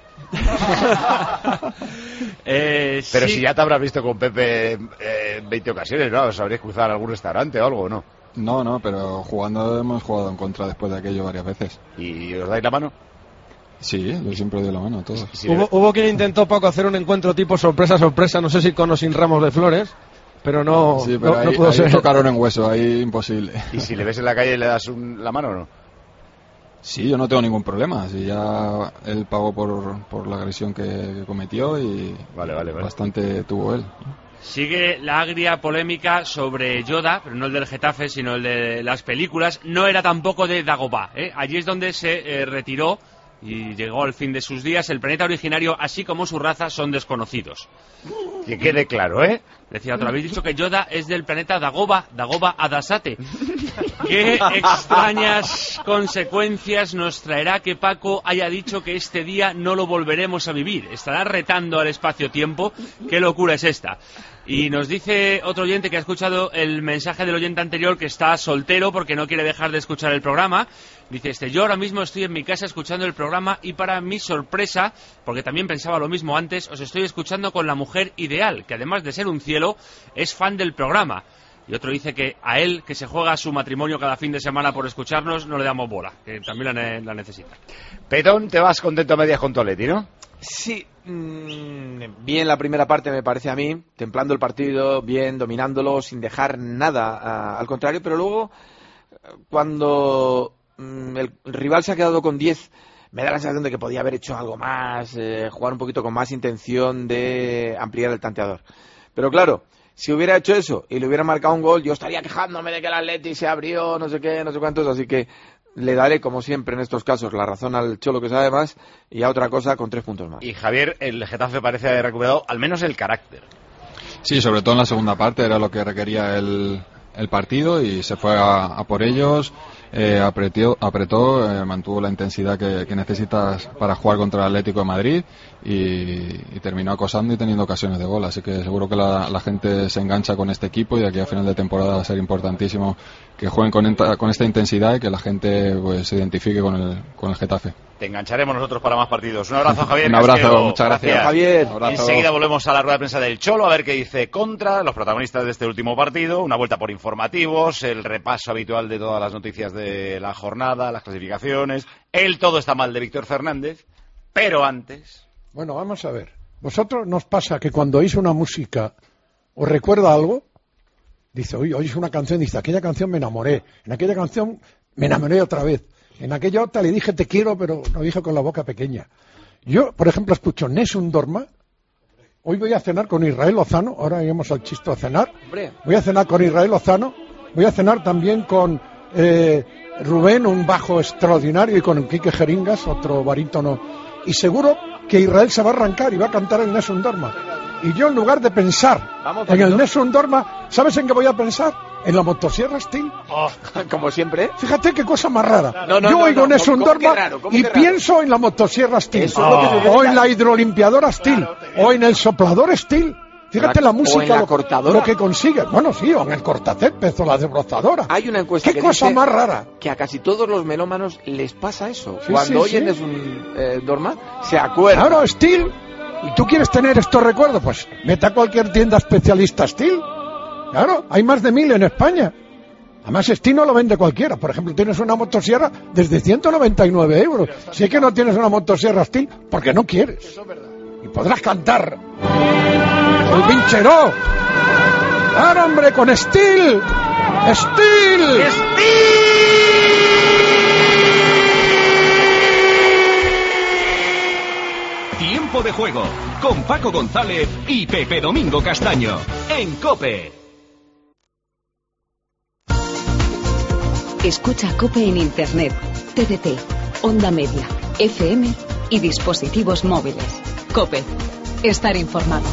eh, Pero sí. si ya te habrás visto con Pepe en eh, veinte ocasiones, ¿no? ¿Os habréis cruzado en algún restaurante o algo, no? No, no, pero jugando hemos jugado en contra después de aquello varias veces. ¿Y os dais la mano? Sí, yo siempre doy la mano a todos. Sí, hubo, hubo quien intentó, Paco, hacer un encuentro tipo sorpresa, sorpresa, no sé si con o sin ramos de flores, pero no, sí, pero no, ahí, no pudo ahí ser. tocaron en hueso, ahí imposible. ¿Y si le ves en la calle le das un, la mano o no? Sí, yo no tengo ningún problema. Si ya él pagó por, por la agresión que, que cometió y vale, vale, vale. bastante tuvo él. Sigue la agria polémica sobre Yoda, pero no el del Getafe, sino el de las películas. No era tampoco de Dagobah, ¿eh? Allí es donde se eh, retiró y llegó al fin de sus días. El planeta originario, así como su raza, son desconocidos. Que quede claro, ¿eh? Decía otro, habéis dicho que Yoda es del planeta Dagoba, Dagoba Adasate. ¿Qué extrañas consecuencias nos traerá que Paco haya dicho que este día no lo volveremos a vivir? ¿Estará retando al espacio-tiempo? ¿Qué locura es esta? Y nos dice otro oyente que ha escuchado el mensaje del oyente anterior que está soltero porque no quiere dejar de escuchar el programa. Dice este, yo ahora mismo estoy en mi casa escuchando el programa y para mi sorpresa, porque también pensaba lo mismo antes, os estoy escuchando con la mujer ideal, que además de ser un cielo, es fan del programa. Y otro dice que a él, que se juega su matrimonio cada fin de semana por escucharnos, no le damos bola, que también la, la necesita. Petón, te vas contento a medias con tu Atleti, ¿no? Sí, mmm, bien la primera parte me parece a mí, templando el partido, bien, dominándolo, sin dejar nada, uh, al contrario, pero luego, cuando mmm, el rival se ha quedado con diez, me da la sensación de que podía haber hecho algo más, eh, jugar un poquito con más intención de ampliar el tanteador. Pero claro, si hubiera hecho eso y le hubiera marcado un gol, yo estaría quejándome de que el Atleti se abrió, no sé qué, no sé cuántos, así que le daré, como siempre en estos casos, la razón al Cholo que sabe más y a otra cosa con tres puntos más. Y Javier, el Getafe parece haber recuperado al menos el carácter. Sí, sobre todo en la segunda parte era lo que requería el, el partido y se fue a, a por ellos, eh, apretó, apretó eh, mantuvo la intensidad que, que necesitas para jugar contra el Atlético de Madrid y, y terminó acosando y teniendo ocasiones de gol, así que seguro que la, la gente se engancha con este equipo y de aquí a final de temporada va a ser importantísimo que jueguen con, enta, con esta intensidad y que la gente pues se identifique con el, con el Getafe. Te engancharemos nosotros para más partidos. Un abrazo, Javier. Un abrazo, Casquero. muchas gracias. gracias. Javier. Un abrazo. Enseguida volvemos a la rueda de prensa del Cholo a ver qué dice contra los protagonistas de este último partido, una vuelta por informativos, el repaso habitual de todas las noticias de la jornada, las clasificaciones, el todo está mal de Víctor Fernández, pero antes... Bueno, vamos a ver. ¿Vosotros nos pasa que cuando oís una música os recuerda algo? Dice, oye, oís una canción, dice, aquella canción me enamoré, en aquella canción me enamoré otra vez, en aquella otra le dije te quiero, pero lo dije con la boca pequeña. Yo, por ejemplo, escucho Nessun Dorma. Hoy voy a cenar con Israel Lozano, ahora iremos al Chisto a cenar. Voy a cenar con Israel Lozano, voy a cenar también con eh, Rubén, un bajo extraordinario, y con Quique Jeringas, otro barítono, y seguro que Israel se va a arrancar y va a cantar el Nessun Dorma. Y yo, en lugar de pensar Vamos, en el Nessun Dorma, ¿sabes en qué voy a pensar? En la motosierra Steel. Oh, como siempre. Fíjate qué cosa más rara. No, no, yo no, oigo no, Nessun ¿cómo, Dorma cómo raro, y pienso en la motosierra Steel. Oh. O en la hidrolimpiadora Steel. Claro, o en el soplador Steel. Fíjate la, la música, o en la lo, cortadora. lo que consigue. Bueno, sí, o en el cortacésped o la desbrozadora. Hay una encuesta ¿Qué que cosa dice más rara? Que a casi todos los melómanos les pasa eso. Sí, Cuando sí, oyen sí. es un eh, Dorma, se acuerdan. Claro, Steel. ¿Y tú quieres tener estos recuerdos? Pues vete a cualquier tienda especialista Steel. Claro, hay más de mil en España. Además, Steel no lo vende cualquiera. Por ejemplo, tienes una motosierra desde ciento noventa y nueve euros. Si es que no tienes una motosierra Steel, porque no quieres. Y podrás cantar el vincheró. ¡Claro, hombre, con Steel! ¡Steel! Tiempo de juego con Paco González y Pepe Domingo Castaño en COPE. Escucha COPE en Internet, T D T, Onda Media, F M y dispositivos móviles. COPE. Estar informado.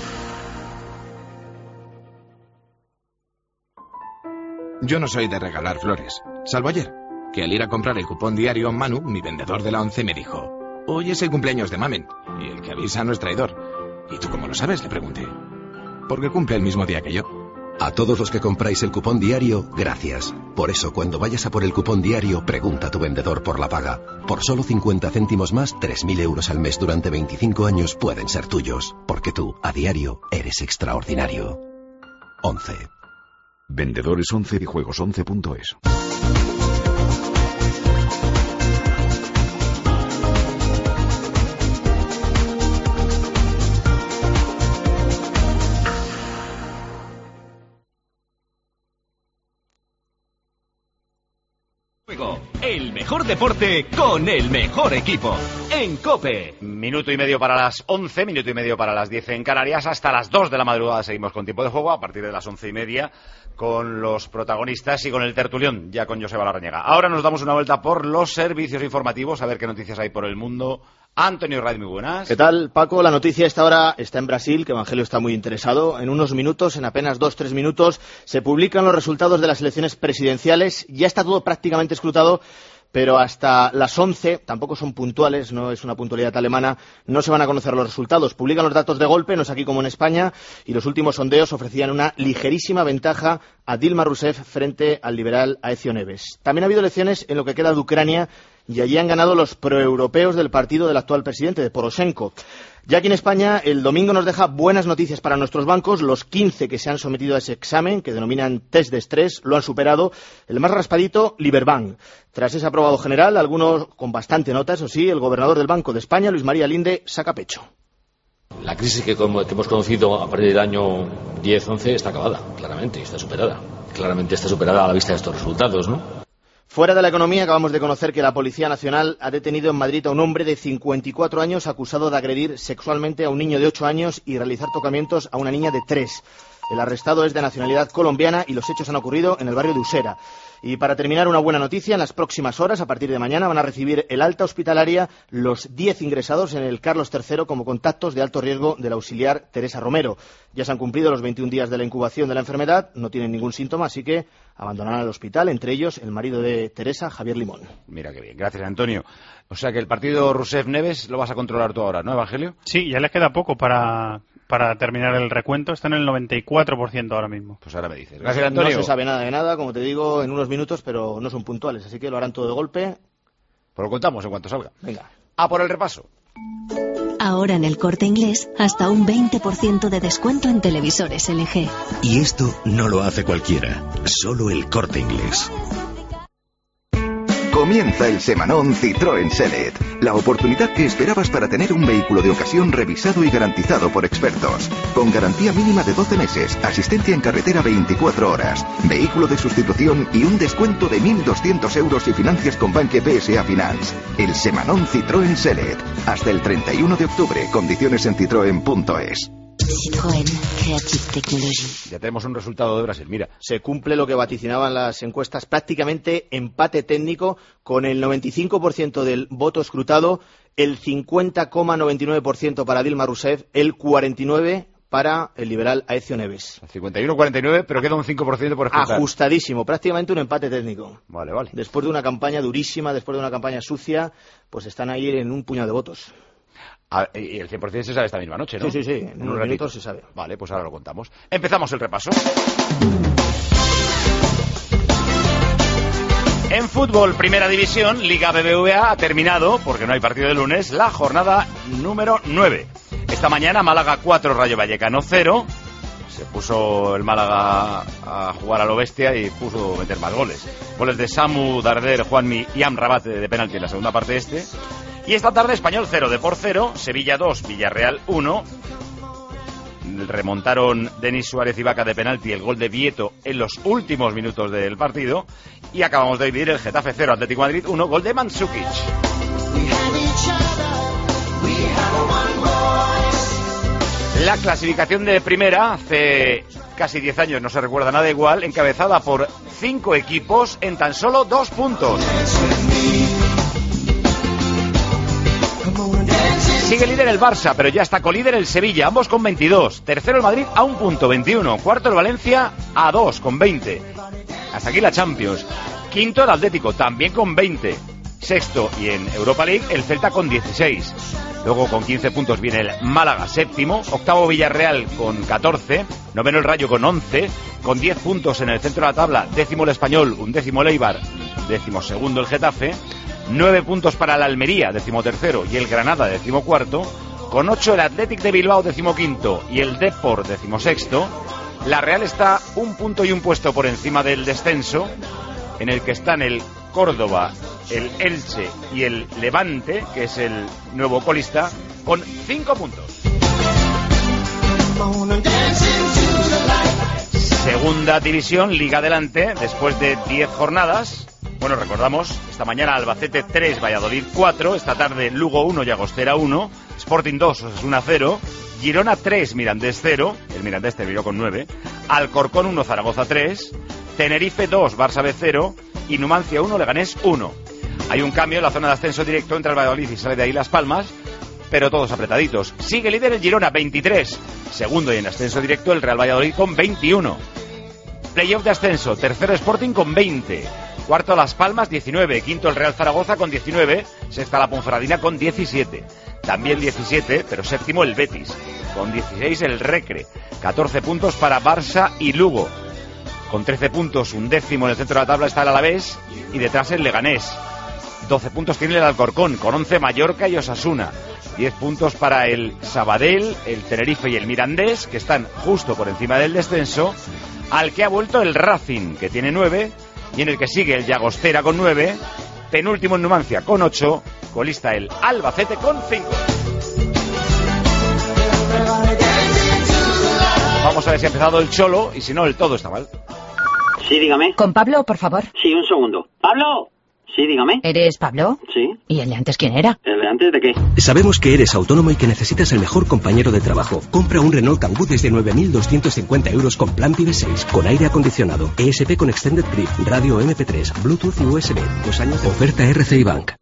Yo no soy de regalar flores, salvo ayer, que al ir a comprar el cupón diario, Manu, mi vendedor de la ONCE, me dijo: hoy es el cumpleaños de Mamen, y el que avisa no es traidor. ¿Y tú cómo lo sabes?, le pregunté. Porque cumple el mismo día que yo. A todos los que compráis el cupón diario, gracias. Por eso, cuando vayas a por el cupón diario, pregunta a tu vendedor por la paga. Por solo cincuenta céntimos más, tres mil euros al mes durante veinticinco años pueden ser tuyos. Porque tú, a diario, eres extraordinario. once. Vendedores once de juegos once punto es. El mejor deporte con el mejor equipo. En COPE. Minuto y medio para las once, minuto y medio para las diez en Canarias. Hasta las dos de la madrugada seguimos con tiempo de juego. A partir de las once y media con los protagonistas y con el tertulión, ya con Joseba Larrañaga. Ahora nos damos una vuelta por los servicios informativos, a ver qué noticias hay por el mundo. Antonio Raid, muy buenas. ¿Qué tal, Paco? La noticia esta hora está en Brasil, que Evangelio está muy interesado. En unos minutos, en apenas dos, tres minutos, se publican los resultados de las elecciones presidenciales. Ya está todo prácticamente escrutado, pero hasta las once, tampoco son puntuales, no es una puntualidad alemana, no se van a conocer los resultados. Publican los datos de golpe, no es aquí como en España, y los últimos sondeos ofrecían una ligerísima ventaja a Dilma Rousseff frente al liberal Aécio Neves. También ha habido elecciones en lo que queda de Ucrania, y allí han ganado los proeuropeos del partido del actual presidente, de Poroshenko. Ya aquí en España, el domingo nos deja buenas noticias para nuestros bancos. Los quince que se han sometido a ese examen, que denominan test de estrés, lo han superado. El más raspadito, Liberbank. Tras ese aprobado general, algunos con bastante nota, eso sí, el gobernador del Banco de España, Luis María Linde, saca pecho. La crisis que, que hemos conocido a partir del año diez once está acabada, claramente, está superada. Claramente está superada a la vista de estos resultados, ¿no? Fuera de la economía, acabamos de conocer que la Policía Nacional ha detenido en Madrid a un hombre de cincuenta y cuatro años acusado de agredir sexualmente a un niño de ocho años y realizar tocamientos a una niña de tres. El arrestado es de nacionalidad colombiana y los hechos han ocurrido en el barrio de Usera. Y para terminar, una buena noticia, en las próximas horas, a partir de mañana, van a recibir el alta hospitalaria los diez ingresados en el Carlos tercero como contactos de alto riesgo del auxiliar Teresa Romero. Ya se han cumplido los veintiún días de la incubación de la enfermedad, no tienen ningún síntoma, así que abandonarán el hospital, entre ellos el marido de Teresa, Javier Limón. Mira qué bien, gracias Antonio. O sea que el partido Rousseff-Neves lo vas a controlar tú ahora, ¿no, Evangelio? Sí, ya les queda poco para... para terminar el recuento, está en el noventa y cuatro por ciento ahora mismo. Pues ahora me dices. Gracias, Antonio. No se sabe nada de nada, como te digo, en unos minutos, pero no son puntuales, así que lo harán todo de golpe. Pues lo contamos en cuanto salga. Venga. A por el repaso. Ahora en El Corte Inglés, hasta un veinte por ciento de descuento en televisores L G. Y esto no lo hace cualquiera, solo El Corte Inglés. Comienza el semanón Citroën Select, la oportunidad que esperabas para tener un vehículo de ocasión revisado y garantizado por expertos. Con garantía mínima de doce meses, asistencia en carretera veinticuatro horas, vehículo de sustitución y un descuento de mil doscientos euros si financias con Banque P S A Finance. El semanón Citroën Select, hasta el treinta y uno de octubre, condiciones en citroen punto es. Citroën Creative Technology. Ya tenemos un resultado de Brasil, mira. Se cumple lo que vaticinaban las encuestas, prácticamente empate técnico, con el noventa y cinco por ciento del voto escrutado, el cincuenta coma noventa y nueve por ciento para Dilma Rousseff, el cuarenta y nueve por ciento para el liberal Aécio Neves. cincuenta y uno cuarenta y nueve, pero queda un cinco por ciento por escrutar. Ajustadísimo, prácticamente un empate técnico. Vale, vale. Después de una campaña durísima, después de una campaña sucia, pues están ahí en un puñado de votos. Ah, y el cien por ciento se sabe esta misma noche, ¿no? Sí, sí, sí, en, en unos minutos se sabe. Vale, pues ahora lo contamos. Empezamos el repaso. En fútbol, primera división, Liga B B V A ha terminado, porque no hay partido de lunes, la jornada número nueve. Esta mañana Málaga cuatro, Rayo Vallecano cero. Se puso el Málaga a jugar a lo bestia y puso meter más goles. Goles de Samu, Darder, Juanmi y Amrabat de penalti en la segunda parte este. Y esta tarde Español cero, Depor cero, Sevilla dos, Villarreal uno. Remontaron Denis Suárez y Vaca de penalti, el gol de Vieto en los últimos minutos del partido. Y acabamos de vivir el Getafe cero, Atlético de Madrid uno, gol de Mandzukic. La clasificación de primera, hace casi diez años no se recuerda nada igual, encabezada por cinco equipos en tan solo dos puntos. Sigue líder el Barça, pero ya está colíder el Sevilla, ambos con veintidós. Tercero el Madrid a un punto, veintiuno. Cuarto el Valencia a dos, con veinte. Hasta aquí la Champions. Quinto el Atlético, también con veinte. Sexto, y en Europa League, el Celta con dieciséis. Luego con quince puntos viene el Málaga, séptimo. Octavo Villarreal con catorce. Noveno el Rayo con once. Con diez puntos en el centro de la tabla. Décimo el Español, undécimo el Eibar. Décimo segundo el Getafe. Nueve puntos para el Almería, decimotercero, y el Granada, decimocuarto. Con ocho el Athletic de Bilbao, decimoquinto, y el Depor, decimosexto. La Real está un punto y un puesto por encima del descenso, en el que están el Córdoba, el Elche y el Levante, que es el nuevo colista, con cinco puntos. Segunda división, Liga adelante, después de diez jornadas. Bueno, recordamos, esta mañana Albacete tres, Valladolid cuatro, esta tarde Lugo uno, Llagostera uno, Sporting dos, Osasuna cero, Girona tres, Mirandés cero, el Mirandés terminó con nueve, Alcorcón uno, Zaragoza tres, Tenerife dos, Barça B cero y Numancia uno, Leganés uno. Hay un cambio en la zona de ascenso directo entre el Valladolid y sale de ahí Las Palmas, pero todos apretaditos. Sigue líder el Girona, veintitrés. Segundo y en ascenso directo el Real Valladolid con veintiuno. Playoff de ascenso, tercero Sporting con veinte. Cuarto Las Palmas, diecinueve. Quinto el Real Zaragoza con diecinueve. Sexta la Ponferradina con diecisiete. También diecisiete, pero séptimo el Betis. Con dieciséis el Recre. catorce puntos para Barça y Lugo. Con trece puntos, un décimo en el centro de la tabla está el Alavés y detrás el Leganés. doce puntos tiene el Alcorcón, con once Mallorca y Osasuna. diez puntos para el Sabadell, el Tenerife y el Mirandés, que están justo por encima del descenso, al que ha vuelto el Racing, que tiene nueve, y en el que sigue el Llagostera con nueve, penúltimo en Numancia con ocho, colista el Albacete con cinco. Vamos a ver si ha empezado el Cholo, y si no, el todo está mal. Sí, dígame. ¿Con Pablo, por favor? Sí, un segundo. ¡Pablo! Sí, dígame. ¿Eres Pablo? Sí. ¿Y el de antes quién era? ¿El de antes de qué? Sabemos que eres autónomo y que necesitas el mejor compañero de trabajo. Compra un Renault Kangoo desde nueve mil doscientos cincuenta euros con plan Pibe seis, con aire acondicionado, E S P con Extended Grip, radio eme pe tres, Bluetooth y U S B. Dos años de oferta R C I Bank.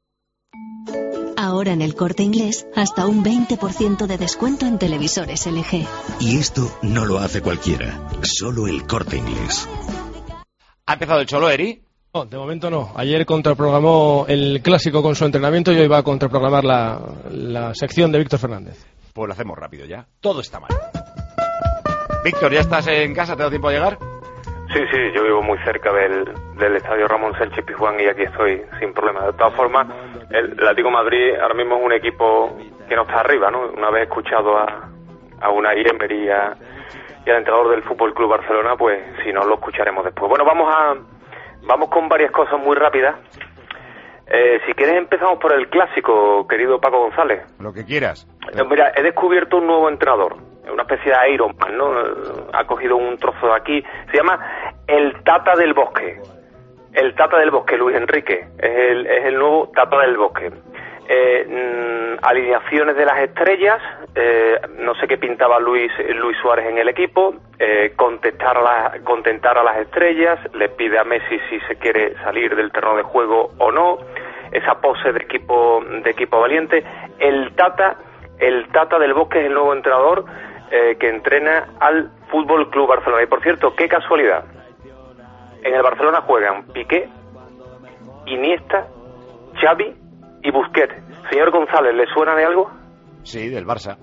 Ahora en el Corte Inglés, hasta un veinte por ciento de descuento en televisores L G. Y esto no lo hace cualquiera, solo el Corte Inglés. ¿Ha empezado el Cholo, Eri? No, de momento no. Ayer contraprogramó el Clásico con su entrenamiento y hoy va a contraprogramar la, la sección de Víctor Fernández. Pues lo hacemos rápido ya. Todo está mal. Víctor, ¿ya estás en casa? ¿Te da tiempo a llegar? Sí, sí, yo vivo muy cerca del, del estadio Ramón Sánchez Pizjuán y aquí estoy sin problema. De todas formas, el Atlético de Madrid ahora mismo es un equipo que no está arriba, ¿no? Una vez escuchado a, a Unai Emery y, a, y al entrenador del Fútbol Club Barcelona, pues si no lo escucharemos después. Bueno, vamos a vamos con varias cosas muy rápidas. Eh, si quieres empezamos por el clásico, querido Paco González. Lo que quieras. Eh, mira, he descubierto un nuevo entrenador, una especie de Iron Man, ¿no? Ha cogido un trozo de aquí, se llama el Tata del Bosque. El Tata del Bosque, Luis Enrique, es el, es el nuevo Tata del Bosque. Eh, mmm, alineaciones de las estrellas, eh, no sé qué pintaba Luis Luis Suárez en el equipo, eh, contestar a la, contentar a las estrellas, le pide a Messi si se quiere salir del terreno de juego o no, esa pose de equipo de equipo valiente. El Tata, el Tata del Bosque es el nuevo entrenador eh, que entrena al Fútbol Club Barcelona. Y por cierto, qué casualidad, en el Barcelona juegan Piqué, Iniesta, Xavi y Busquets. Señor González, ¿le suena de algo? Sí, del Barça.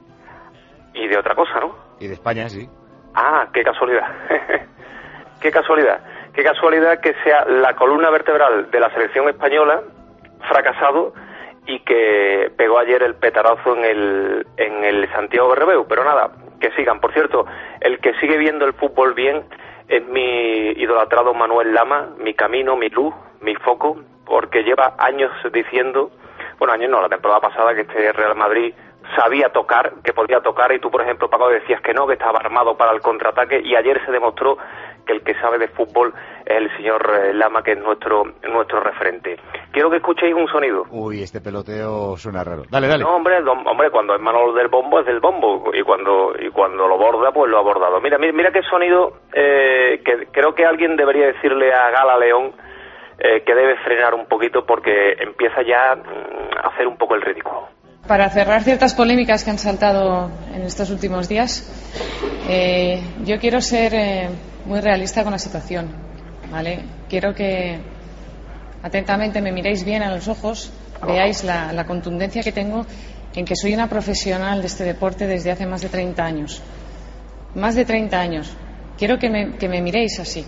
Y de otra cosa, ¿no? Y de España, sí. Ah, qué casualidad. Qué casualidad. Qué casualidad que sea la columna vertebral de la selección española fracasado y que pegó ayer el petarazo en el, en el Santiago Bernabéu. Pero nada, que sigan. Por cierto, el que sigue viendo el fútbol bien es mi idolatrado Manuel Lama, mi camino, mi luz, mi foco, porque lleva años diciendo, bueno, años no, la temporada pasada, que este Real Madrid sabía tocar, que podía tocar, y tú, por ejemplo, Paco, decías que no, que estaba armado para el contraataque, y ayer se demostró que el que sabe de fútbol es el señor Lama, que es nuestro nuestro referente. Quiero que escuchéis un sonido. Uy, este peloteo suena raro. Dale, dale. No, hombre, hombre, cuando es mano del bombo es del bombo, y cuando y cuando lo borda, pues lo ha bordado. Mira, mira, mira qué sonido, eh, que creo que alguien debería decirle a Gala León eh, que debe frenar un poquito porque empieza ya mm, a hacer un poco el ridículo. Para cerrar ciertas polémicas que han saltado en estos últimos días, eh, yo quiero ser eh, muy realista con la situación, ¿vale? Quiero que atentamente me miréis bien a los ojos, veáis la, la contundencia que tengo en que soy una profesional de este deporte desde hace más de treinta años. Más de treinta años. Quiero que me, que me miréis así.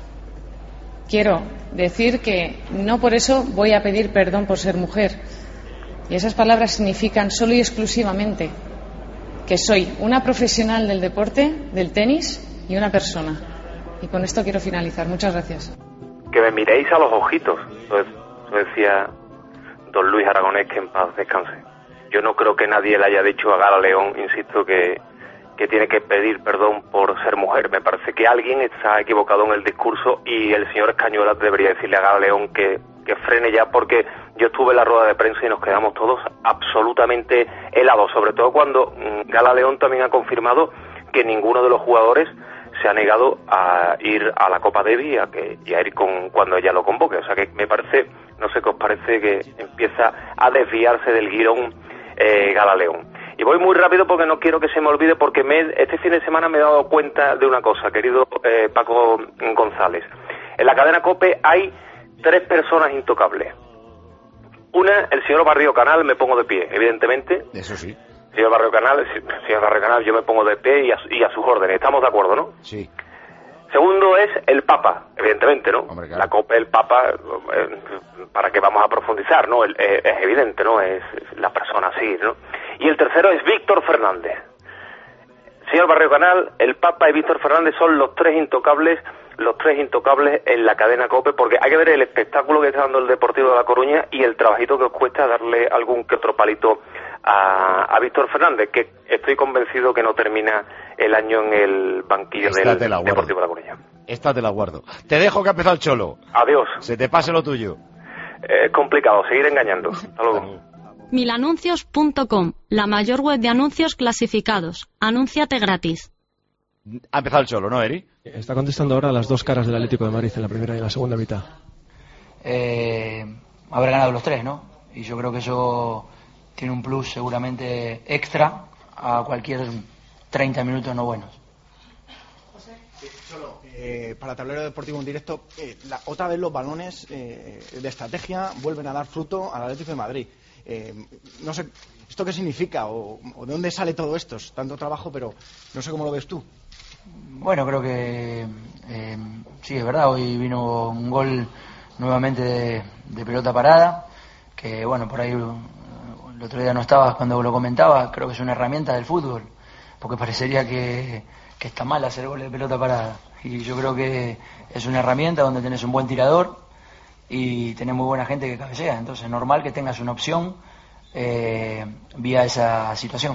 Quiero decir que no por eso voy a pedir perdón por ser mujer. Y esas palabras significan solo y exclusivamente que soy una profesional del deporte, del tenis y una persona. Y con esto quiero finalizar. Muchas gracias. Que me miréis a los ojitos, lo decía don Luis Aragonés, que en paz descanse. Yo no creo que nadie le haya dicho a Gala León, insisto, que, que tiene que pedir perdón por ser mujer. Me parece que alguien está equivocado en el discurso y el señor Escañuelas debería decirle a Gala León que, que frene ya, porque yo estuve en la rueda de prensa y nos quedamos todos absolutamente helados, sobre todo cuando mmm, Gala León también ha confirmado que ninguno de los jugadores se ha negado a ir a la Copa Davis y a, que, y a ir con cuando ella lo convoque. O sea que me parece, no sé qué os parece, que empieza a desviarse del guión eh, Gala León. Y voy muy rápido porque no quiero que se me olvide, porque me, este fin de semana me he dado cuenta de una cosa, querido eh, Paco González. En la cadena COPE hay tres personas intocables. Una, el señor Barrio Canal, me pongo de pie, evidentemente. Eso sí. Señor Barrio Canal, señor Barrio Canal, yo me pongo de pie y a, y a sus órdenes. ¿Estamos de acuerdo, no? Sí. Segundo es el Papa, evidentemente, ¿no? Hombre, claro. La COPE, el Papa, eh, ¿para qué vamos a profundizar, no? El, eh, es evidente, ¿no? Es la persona así, ¿no? Y el tercero es Víctor Fernández. Señor Barrio Canal, el Papa y Víctor Fernández son los tres intocables, los tres intocables en la cadena COPE, porque hay que ver el espectáculo que está dando el Deportivo de La Coruña y el trabajito que os cuesta darle algún que otro palito a, a Víctor Fernández, que estoy convencido que no termina el año en el banquillo Esta del Deportivo de La Coruña. Esta te la guardo. Te dejo que ha empezado el Cholo. Adiós. Se te pase lo tuyo. Es eh, complicado, seguir engañando. Hasta luego. milanuncios punto com, la mayor web de anuncios clasificados. Anúnciate gratis. Ha empezado el Cholo, ¿no, Eri? Está contestando ahora las dos caras del Atlético de Madrid en la primera y en la segunda mitad. Eh, haber ganado los tres, ¿no? Y yo creo que eso tiene un plus seguramente extra a cualquier treinta minutos no buenos. Solo, eh, para Tablero Deportivo en directo, eh, la, otra vez los balones eh, de estrategia vuelven a dar fruto al Atlético de Madrid. Eh, no sé, ¿esto qué significa? O, ¿O de dónde sale todo esto? Es tanto trabajo, pero no sé cómo lo ves tú. Bueno, creo que eh, sí, es verdad, hoy vino un gol nuevamente de, de pelota parada, que bueno, por ahí el otro día no estabas cuando lo comentaba, creo que es una herramienta del fútbol, porque parecería que, que está mal hacer goles de pelota parada, y yo creo que es una herramienta donde tenés un buen tirador y tenés muy buena gente que cabecea, entonces es normal que tengas una opción eh, vía esa situación.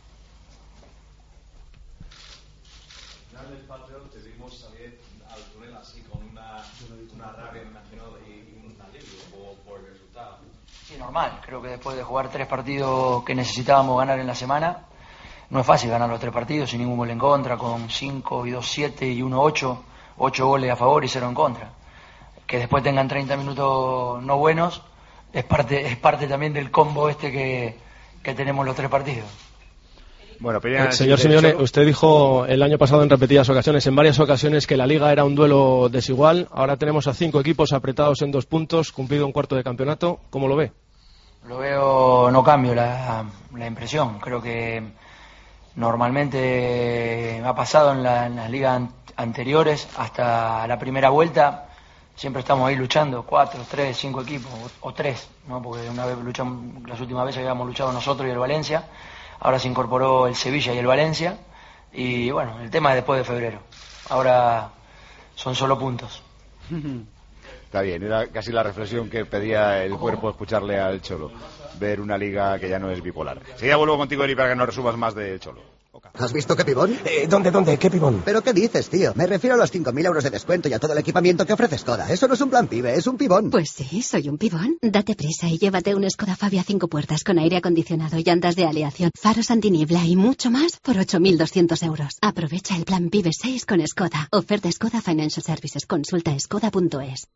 Normal, creo que después de jugar tres partidos que necesitábamos ganar en la semana, no es fácil ganar los tres partidos sin ningún gol en contra, con cinco y dos siete y uno ocho, ocho goles a favor y cero en contra. Que después tengan treinta minutos no buenos es parte es parte también del combo este que, que tenemos los tres partidos. Bueno, eh, señor Simeone, usted dijo el año pasado en repetidas ocasiones, en varias ocasiones, que la Liga era un duelo desigual. Ahora tenemos a cinco equipos apretados en dos puntos, cumplido un cuarto de campeonato. ¿Cómo lo ve? Lo veo, no cambio la, la impresión. Creo que normalmente ha pasado en, la, en las ligas an- anteriores hasta la primera vuelta. Siempre estamos ahí luchando, cuatro, tres, cinco equipos, o, o tres, ¿no? Porque una vez luchamos, las últimas veces habíamos luchado nosotros y el Valencia. Ahora se incorporó el Sevilla y el Valencia. Y bueno, el tema es después de febrero. Ahora son solo puntos. Está bien, era casi la reflexión que pedía el cuerpo escucharle al Cholo. Ver una liga que ya no es bipolar. Seguida vuelvo contigo, Eri, para que no resumas más de Cholo. ¿Has visto qué pibón? Eh, ¿Dónde, dónde? ¿Qué pibón? ¿Pero qué dices, tío? Me refiero a los cinco mil euros de descuento y a todo el equipamiento que ofrece Skoda. Eso no es un plan pibe, es un pibón. Pues sí, soy un pibón. Date prisa y llévate un Skoda Fabia cinco puertas con aire acondicionado, llantas de aleación, faros antiniebla y mucho más por ocho mil doscientos euros. Aprovecha el plan pibe seis con Skoda. Oferta Skoda Financial Services. Consulta skoda punto es.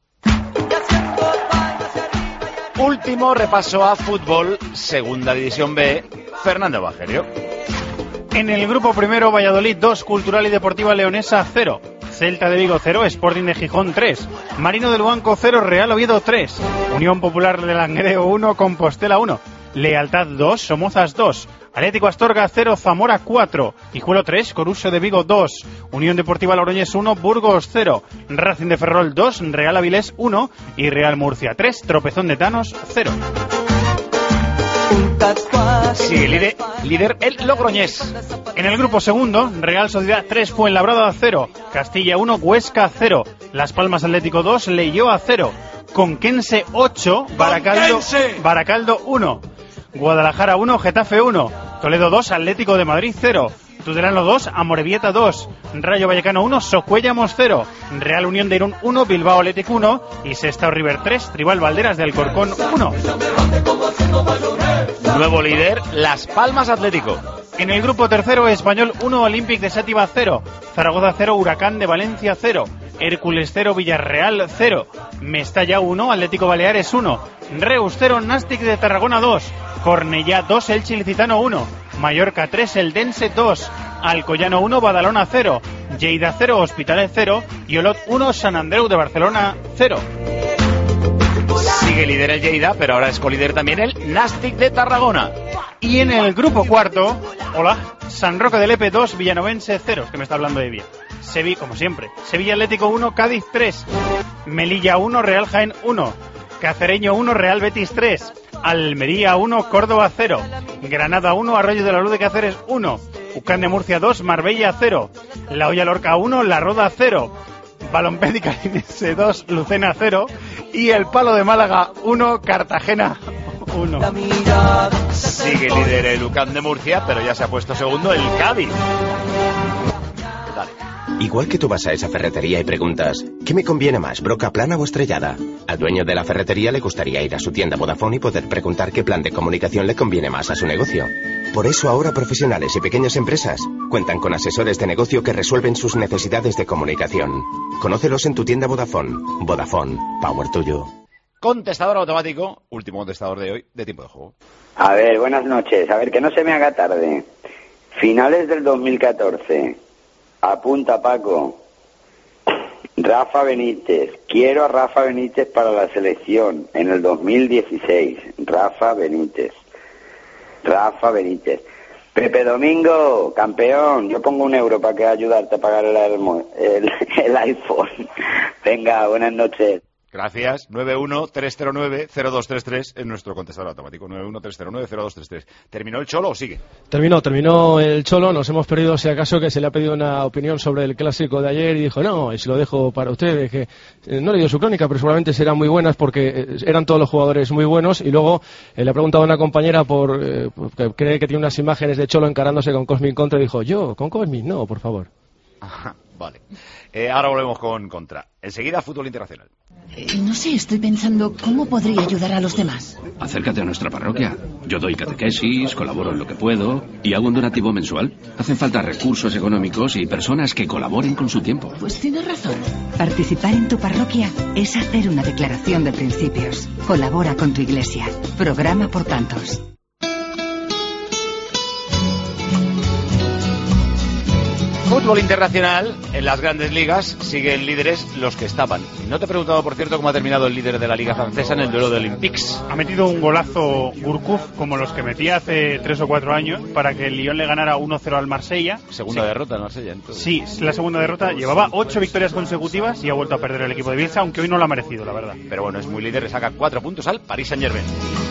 Último repaso a fútbol, segunda división B, Fernando Bajerio. En el grupo primero, Valladolid dos, Cultural y Deportiva Leonesa cero, Celta de Vigo cero, Sporting de Gijón tres, Marino del Luanco cero, Real Oviedo tres, Unión Popular de Langreo uno, Compostela uno, Lealtad dos, Somozas dos, Atlético Astorga cero, Zamora cuatro, Hijuelo tres, Coruso de Vigo dos, Unión Deportiva Logroñés uno, Burgos cero, Racing de Ferrol dos, Real Avilés uno y Real Murcia tres, Tropezón de Thanos cero. Sí, líder, líder el Logroñés. En el grupo segundo, Real Sociedad tres, Fuenlabrada cero, Castilla uno, Huesca cero, Las Palmas Atlético dos, Leioa cero, Conquense ocho, Baracaldo, Baracaldo uno, Guadalajara uno, Getafe uno, Toledo dos, Atlético de Madrid cero, Tudelano dos, Amorebieta dos, Rayo Vallecano uno, Socuellamos cero, Real Unión de Irún uno, Bilbao Athletic uno y Sestao River tres, Tribal Valderas de Alcorcón uno. Nuevo líder, Las Palmas Atlético. En el grupo tercero, Español uno, Olympic de Sátiva cero, Zaragoza cero, Huracán de Valencia cero, Hércules cero, Villarreal cero, Mestalla uno, Atlético Baleares uno, Reus cero, Nàstic de Tarragona dos, Cornellá dos, Elche Ilicitano uno, Mallorca tres, Eldense dos, Alcoyano uno, Badalona cero, Lleida cero, Hospitalet cero y Olot uno, Sant Andreu de Barcelona cero. Sigue líder el Lleida, pero ahora es colíder también el Nàstic de Tarragona. Y en el grupo cuarto, hola, San Roque del Epe dos, Villanovense cero, que me está hablando de Villa. Sevilla, como siempre, Sevilla Atlético uno, Cádiz tres, Melilla uno, Real Jaén uno, Cacereño uno, Real Betis tres, Almería uno, Córdoba cero, Granada uno, Arroyo de la Luz de Cáceres uno, Ucán de Murcia dos, Marbella cero, La Hoya Lorca uno, La Roda cero, Balompédica Calinense dos, Lucena cero y el Palo de Málaga uno, Cartagena uno. Sigue líder el Ucán de Murcia, pero ya se ha puesto segundo el Cádiz. Dale. Igual que tú vas a esa ferretería y preguntas, ¿qué me conviene más, broca plana o estrellada? Al dueño de la ferretería le gustaría ir a su tienda Vodafone y poder preguntar qué plan de comunicación le conviene más a su negocio. Por eso ahora profesionales y pequeñas empresas cuentan con asesores de negocio que resuelven sus necesidades de comunicación. Conócelos en tu tienda Vodafone. Vodafone, power to you. Contestador automático, último contestador de hoy, de tiempo de juego. A ver, buenas noches. A ver, que no se me haga tarde. Finales del dos mil catorce. Apunta, Paco. Rafa Benítez. Quiero a Rafa Benítez para la selección en el dos mil dieciséis. Rafa Benítez. Rafa Benítez. Pepe Domingo, campeón. Yo pongo un euro para que ayudarte a pagar el, el, el iPhone. Venga, buenas noches. Gracias. nueve uno tres cero nueve cero dos tres tres en nuestro contestador automático. nueve uno tres cero nueve cero dos tres tres. ¿Terminó el Cholo o sigue? Terminó, terminó el Cholo. Nos hemos perdido, si acaso, que se le ha pedido una opinión sobre el clásico de ayer y dijo, no, y se lo dejo para ustedes, que eh, no le dio su crónica, pero seguramente serán muy buenas porque eh, eran todos los jugadores muy buenos. Y luego eh, le ha preguntado a una compañera por eh, que cree que tiene unas imágenes de Cholo encarándose con Cosmin Contra y dijo, yo, con Cosmin, no, por favor. Ajá, vale. Eh, ahora volvemos con Contra. Enseguida, fútbol internacional. Eh, no sé, estoy pensando cómo podría ayudar a los demás. Acércate a nuestra parroquia. Yo doy catequesis, colaboro en lo que puedo y hago un donativo mensual. Hacen falta recursos económicos y personas que colaboren con su tiempo. Pues tienes razón. Participar en tu parroquia es hacer una declaración de principios. Colabora con tu iglesia. Programa por tantos. Fútbol internacional, en las grandes ligas siguen líderes los que estaban. No te he preguntado, por cierto, cómo ha terminado el líder de la liga francesa en el duelo de Olympiques. Ha metido un golazo Gourcuff, como los que metía hace tres o cuatro años, para que el Lyon le ganara uno cero al Marsella. Segunda sí. derrota en Marsella, entonces. Sí, la segunda derrota. Llevaba ocho victorias consecutivas y ha vuelto a perder el equipo de Bielsa, aunque hoy no lo ha merecido, la verdad. Pero bueno, es muy líder, le saca cuatro puntos al Paris Saint-Germain.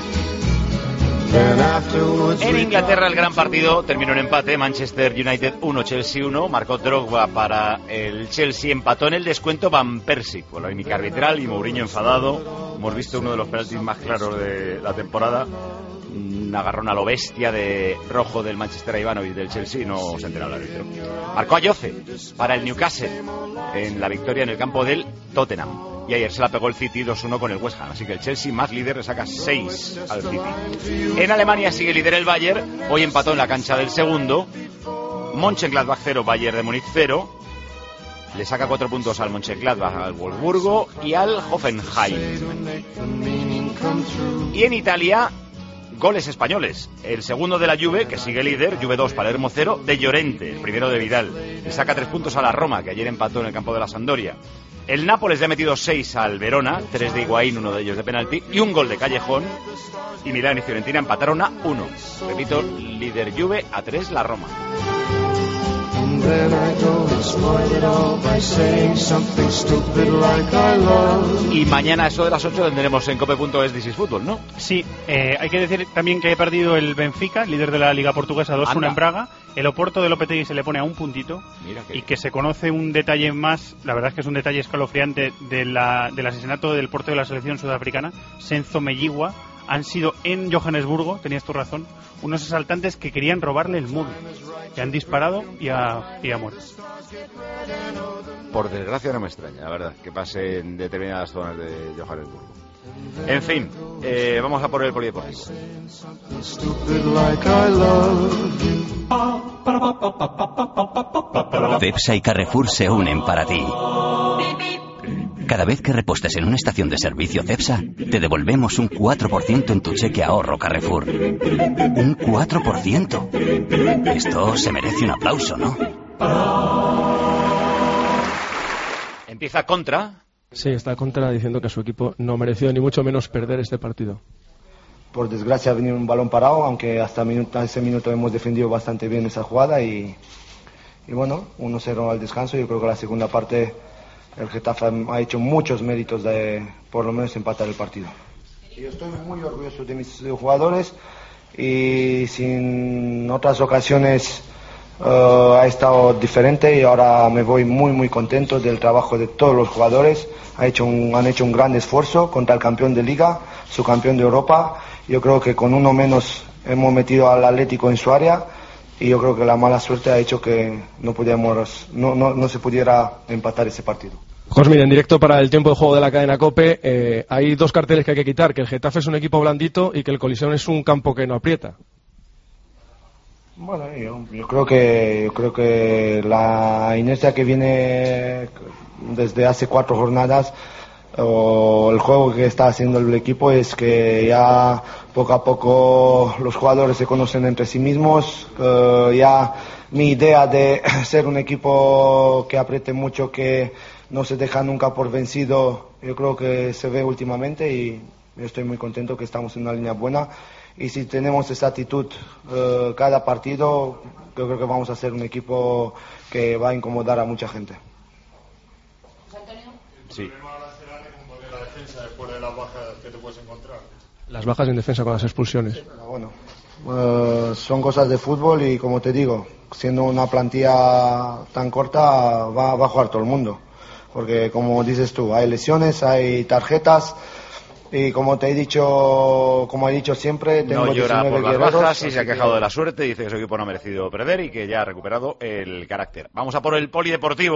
En Inglaterra el gran partido terminó en empate. Manchester United uno, Chelsea uno. Marcó Drogba para el Chelsea. Empató en el descuento Van Persie. Polémica arbitral y Mourinho enfadado. Hemos visto uno de los penaltis más claros de la temporada. Un agarrón a lo bestia de rojo del Manchester a Ivanovic del Chelsea y no se enteró el árbitro. Marcó a Jose para el Newcastle en la victoria en el campo del Tottenham. Y ayer se la pegó el City dos uno con el West Ham. Así que el Chelsea, más líder, le saca seis al City. En Alemania sigue líder el Bayern. Hoy empató en la cancha del segundo. Mönchengladbach cero, Bayern de Múnich cero. Le saca cuatro puntos al Mönchengladbach, al Wolfsburgo y al Hoffenheim. Y en Italia, goles españoles. El segundo de la Juve, que sigue líder, Juve dos, Palermo cero, de Llorente, el primero de Vidal. Le saca tres puntos a la Roma, que ayer empató en el campo de la Sampdoria. El Nápoles le ha metido seis al Verona, tres de Higuaín, uno de ellos de penalti, y un gol de Callejón. Y Milán y Fiorentina empataron a uno. Repito, líder Juve, a tres la Roma. Y mañana, eso de las ocho, tendremos en cope punto es This is Fútbol, ¿no? Sí, eh, hay que decir también que ha perdido el Benfica, líder de la Liga Portuguesa, dos uno en Braga. El Oporto de Lopetegui se le pone a un puntito. Que... Y que se conoce un detalle más, la verdad es que es un detalle escalofriante, de la, del asesinato del portero de la selección sudafricana, Senzo Melliwa, han sido en Johannesburgo, tenías tu razón, unos asaltantes que querían robarle el móvil, que han disparado y ha, y ha muerto. Por desgracia no me extraña, la verdad, que pase en determinadas zonas de Johannesburgo. En fin, eh, vamos a por el polideportivo. Cepsa y Carrefour se unen para ti. Cada vez que repostes en una estación de servicio Cepsa, te devolvemos un cuatro por ciento en tu cheque ahorro Carrefour. Un cuatro por ciento. Esto se merece un aplauso, ¿no? Empieza Contra. Sí, está Contra diciendo que su equipo no mereció ni mucho menos perder este partido. Por desgracia ha venido un balón parado, aunque hasta minuto, ese minuto hemos defendido bastante bien esa jugada y, y bueno, uno cero al descanso. Yo creo que la segunda parte el Getafe ha hecho muchos méritos de por lo menos empatar el partido. Yo estoy muy orgulloso de mis jugadores y sin otras ocasiones uh, ha estado diferente y ahora me voy muy muy contento del trabajo de todos los jugadores. Ha hecho un, han hecho un gran esfuerzo contra el campeón de Liga, su campeón de Europa. Yo creo que con uno menos hemos metido al Atlético en su área y yo creo que la mala suerte ha hecho que no, pudiéramos, no, no, no se pudiera empatar ese partido. José, en directo para el tiempo de juego de la cadena COPE, eh, hay dos carteles que hay que quitar, que el Getafe es un equipo blandito y que el Coliseum es un campo que no aprieta. Bueno, yo, yo creo que yo creo que la inercia que viene desde hace cuatro jornadas o el juego que está haciendo el equipo es que ya poco a poco los jugadores se conocen entre sí mismos. Uh, ya mi idea de ser un equipo que apriete mucho, que no se deja nunca por vencido, yo creo que se ve últimamente y yo estoy muy contento que estamos en una línea buena. Y si tenemos esa actitud uh, cada partido, yo creo que vamos a ser un equipo que va a incomodar a mucha gente. Sí. Después de las bajas que te puedes encontrar. Las bajas en defensa con las expulsiones. Sí, pero bueno, uh, son cosas de fútbol y como te digo, siendo una plantilla tan corta va, va a jugar todo el mundo. Porque como dices tú, hay lesiones, hay tarjetas y como te he dicho, como he dicho siempre, tengo no llora por las guerreros, bajas y se ha quejado que... de la suerte, dice que su equipo no ha merecido perder y que ya ha recuperado el carácter. Vamos a por el polideportivo,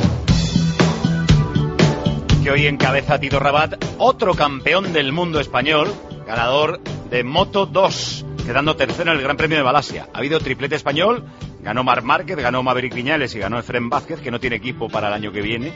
que hoy encabeza Tito Rabat, otro campeón del mundo español, ganador de Moto dos, quedando tercero en el Gran Premio de Malasia. Ha habido triplete español, ganó Marc Márquez, ganó Maverick Viñales y ganó Efrén Vázquez, que no tiene equipo para el año que viene.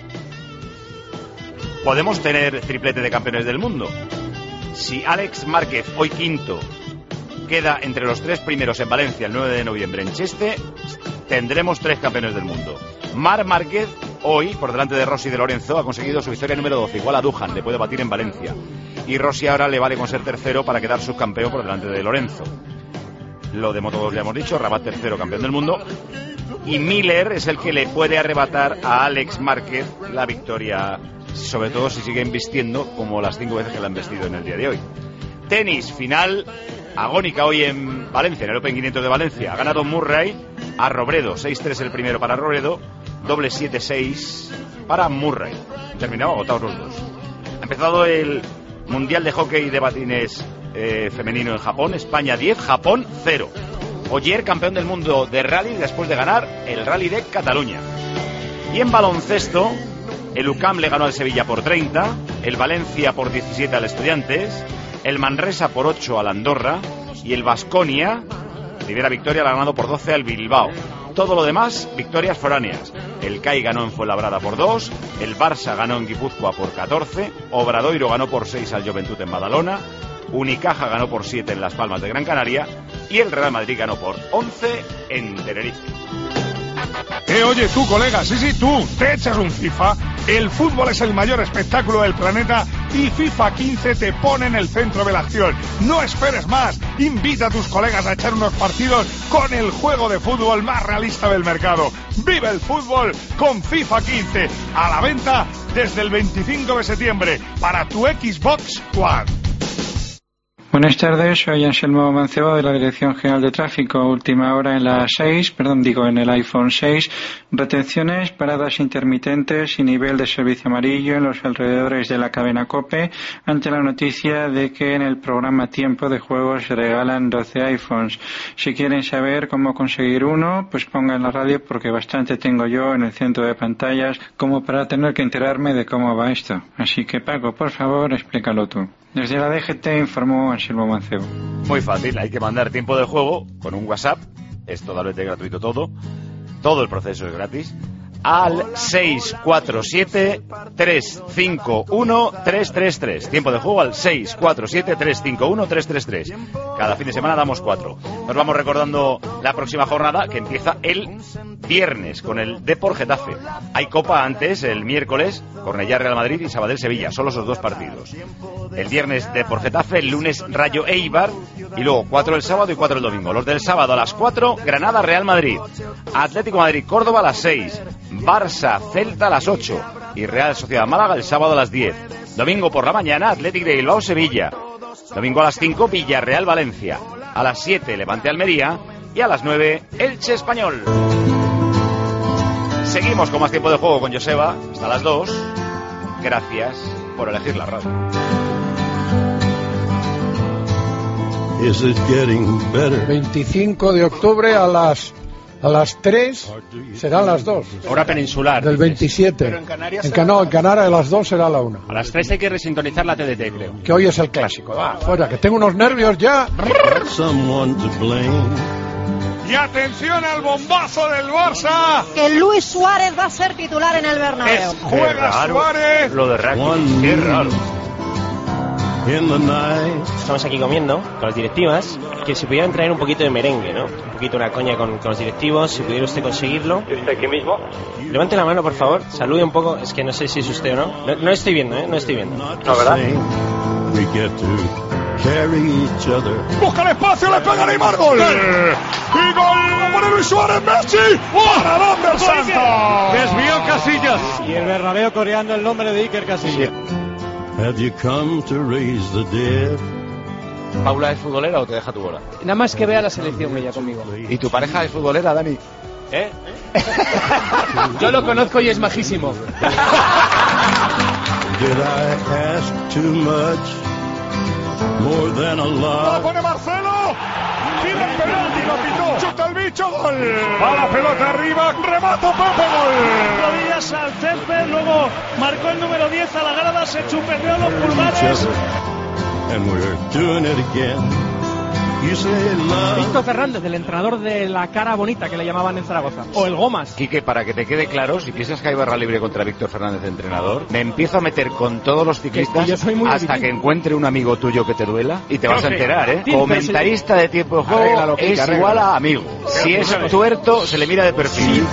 Podemos tener triplete de campeones del mundo. Si Alex Márquez, hoy quinto, queda entre los tres primeros en Valencia el nueve de noviembre en Cheste, tendremos tres campeones del mundo. Marc Márquez, hoy, por delante de Rossi de Lorenzo, ha conseguido su victoria número doce, igual a Duhan, le puede batir en Valencia. Y Rossi ahora le vale con ser tercero para quedar subcampeón por delante de Lorenzo. Lo de Moto dos ya hemos dicho, Rabat tercero, campeón del mundo. Y Miller es el que le puede arrebatar a Alex Márquez la victoria, sobre todo si sigue invistiendo como las cinco veces que la han vestido en el día de hoy. Tenis, final agónica hoy en Valencia, en el Open quinientos de Valencia. Ha ganado Murray a Robredo, seis tres el primero para Robredo, doble siete seis para Murray. Terminado agotados los dos. Ha empezado el Mundial de Hockey de Patines eh, femenino en Japón. España diez, Japón cero. Oyer, campeón del mundo de rally después de ganar el Rally de Cataluña. Y en baloncesto, el U C A M le ganó al Sevilla por treinta, el Valencia por diecisiete al Estudiantes, el Manresa por ocho al Andorra y el Baskonia, primera victoria, la ha ganado por doce al Bilbao. Todo lo demás, victorias foráneas. El C A I ganó en Fuenlabrada por dos, el Barça ganó en Guipúzcoa por catorce, Obradoiro ganó por seis al Joventut en Badalona, Unicaja ganó por siete en Las Palmas de Gran Canaria y el Real Madrid ganó por once en Tenerife. Eh, oye, tú, colega, sí, sí, tú, ¿te echas un FIFA? El fútbol es el mayor espectáculo del planeta y FIFA quince te pone en el centro de la acción. No esperes más, invita a tus colegas a echar unos partidos con el juego de fútbol más realista del mercado. ¡Vive el fútbol con FIFA quince! A la venta desde el veinticinco de septiembre para tu Xbox One. Buenas tardes, soy Anselmo Mancebo de la Dirección General de Tráfico. Última hora en la seis, perdón, digo en el iPhone seis. Retenciones, paradas intermitentes y nivel de servicio amarillo en los alrededores de la cadena COPE ante la noticia de que en el programa Tiempo de Juegos se regalan doce iPhones. Si quieren saber cómo conseguir uno, pues pongan la radio porque bastante tengo yo en el centro de pantallas como para tener que enterarme de cómo va esto. Así que Paco, por favor, explícalo tú. Desde la D G T informó Anselmo Mancebo. Muy fácil, hay que mandar tiempo de juego con un WhatsApp, es totalmente gratuito todo, todo el proceso es gratis, al seis cuatro siete, tres cinco uno, tres tres tres. Tiempo de juego al seis cuatro siete, tres cinco uno, tres tres tres. Cada fin de semana damos cuatro. Nos vamos recordando la próxima jornada que empieza el viernes con el Depor Getafe. Hay Copa antes, el miércoles, Cornellá Real Madrid y Sabadell Sevilla, solo esos dos partidos. El viernes Depor Getafe, el lunes Rayo Eibar y luego cuatro el sábado y cuatro el domingo. Los del sábado a las cuatro, Granada Real Madrid, Atlético Madrid Córdoba a las seis, Barça Celta a las ocho y Real Sociedad Málaga el sábado a las diez. Domingo por la mañana, Atlético de Bilbao Sevilla. Domingo a las cinco, Villarreal Valencia. A las siete, Levante Almería. Y a las nueve, Elche Español. Seguimos con más tiempo de juego con Joseba hasta las dos. Gracias por elegir la radio. veinticinco de octubre a las a las tres serán las dos. Hora peninsular. Del veintisiete. Pero en Canarias en, Cano, en Canarias a las dos será la una. A las tres hay que resintonizar la T D T, creo. Que hoy es el clásico. Va, fuera, que tengo unos nervios ya. Y atención al bombazo del Barça. Que Luis Suárez va a ser titular en el Bernabéu. Es, juega raro, Suárez. Lo de Rakitic, qué raro. Estamos aquí comiendo con las directivas, que si pudieran traer un poquito de merengue, ¿no? Un poquito una coña con, con los directivos, si pudiera usted conseguirlo. ¿Y usted aquí mismo? Levante la mano, por favor, salude un poco, es que no sé si es usted o no. No, no estoy viendo, ¿eh? No estoy viendo. No, ¿verdad? Busca el espacio, le pega Neymar, gol. Y gol para Luis Suárez, Messi. ¿Para dónde el santo? Desvió Casillas. Y el Bernabéu coreando el nombre de Iker Casillas. Have you come to raise the dead? ¿Paula es futbolera o te deja tu bola? Nada más que vea la selección ella conmigo. ¿Y tu pareja es futbolera, Dani? ¿Eh? Yo lo conozco y es majísimo. Did I ask too much? More than a lot. ¡La pone Marcelo! ¡Tira el penalti, lo pitó! ¡Chuta el bicho, gol! ¡Va la pelota arriba! ¡Remato, Pepe, gol! Rodillas al césped, luego marcó el número diez a la grada, se chupeteó los pulmones. And we're doing it again. You say love. Víctor Fernández, el entrenador de la cara bonita que le llamaban en Zaragoza. O el Gomas. Quique, para que te quede claro, si piensas que hay barra libre contra Víctor Fernández, entrenador, me empiezo a meter con todos los ciclistas yo soy muy hasta difícil. que encuentre un amigo tuyo que te duela y te Creo vas a que- enterar, ¿eh? Sí, Comentarista de tiempo de juego Arréglalo, Quique, es arréglalo. igual a amigo. Si es tuerto, se le mira de perfil.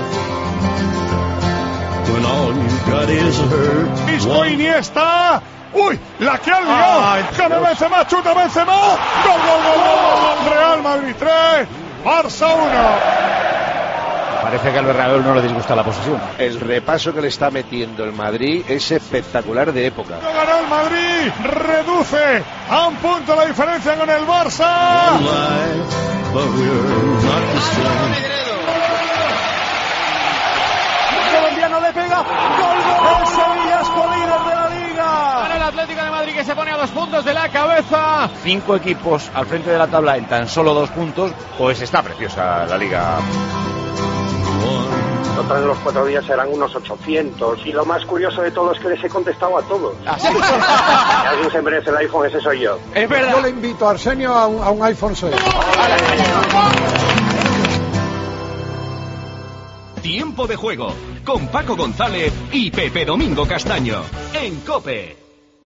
When all you got is hurt. Isco Iniesta. ¡Uy! ¡La que ha liado! ¡Gana Benzema! ¡Chuta Benzema! ¡Gol, gol, gol, gol, gol! Real Madrid tres, Barça uno. Parece que al Bernabéu no le disgusta la posesión. El repaso que le está metiendo el Madrid es espectacular de época. Gana el Madrid, reduce a un punto la diferencia con el Barça. But we're not the same. Colombiano le pega. Gol, gol. El Sevilla es colíder de la Liga. Gana el Atlético de Madrid que se pone a dos puntos de la cabeza. Cinco equipos al frente de la tabla en tan solo dos puntos, pues está preciosa la liga. Total, en los cuatro días serán unos ochocientos. Y lo más curioso de todo es que les he contestado a todos. ¿Así? Si alguien se merece el iPhone, ese soy yo. Es verdad. Yo le invito a Arsenio a un, a un iPhone seis. Tiempo de juego con Paco González y Pepe Domingo Castaño en COPE.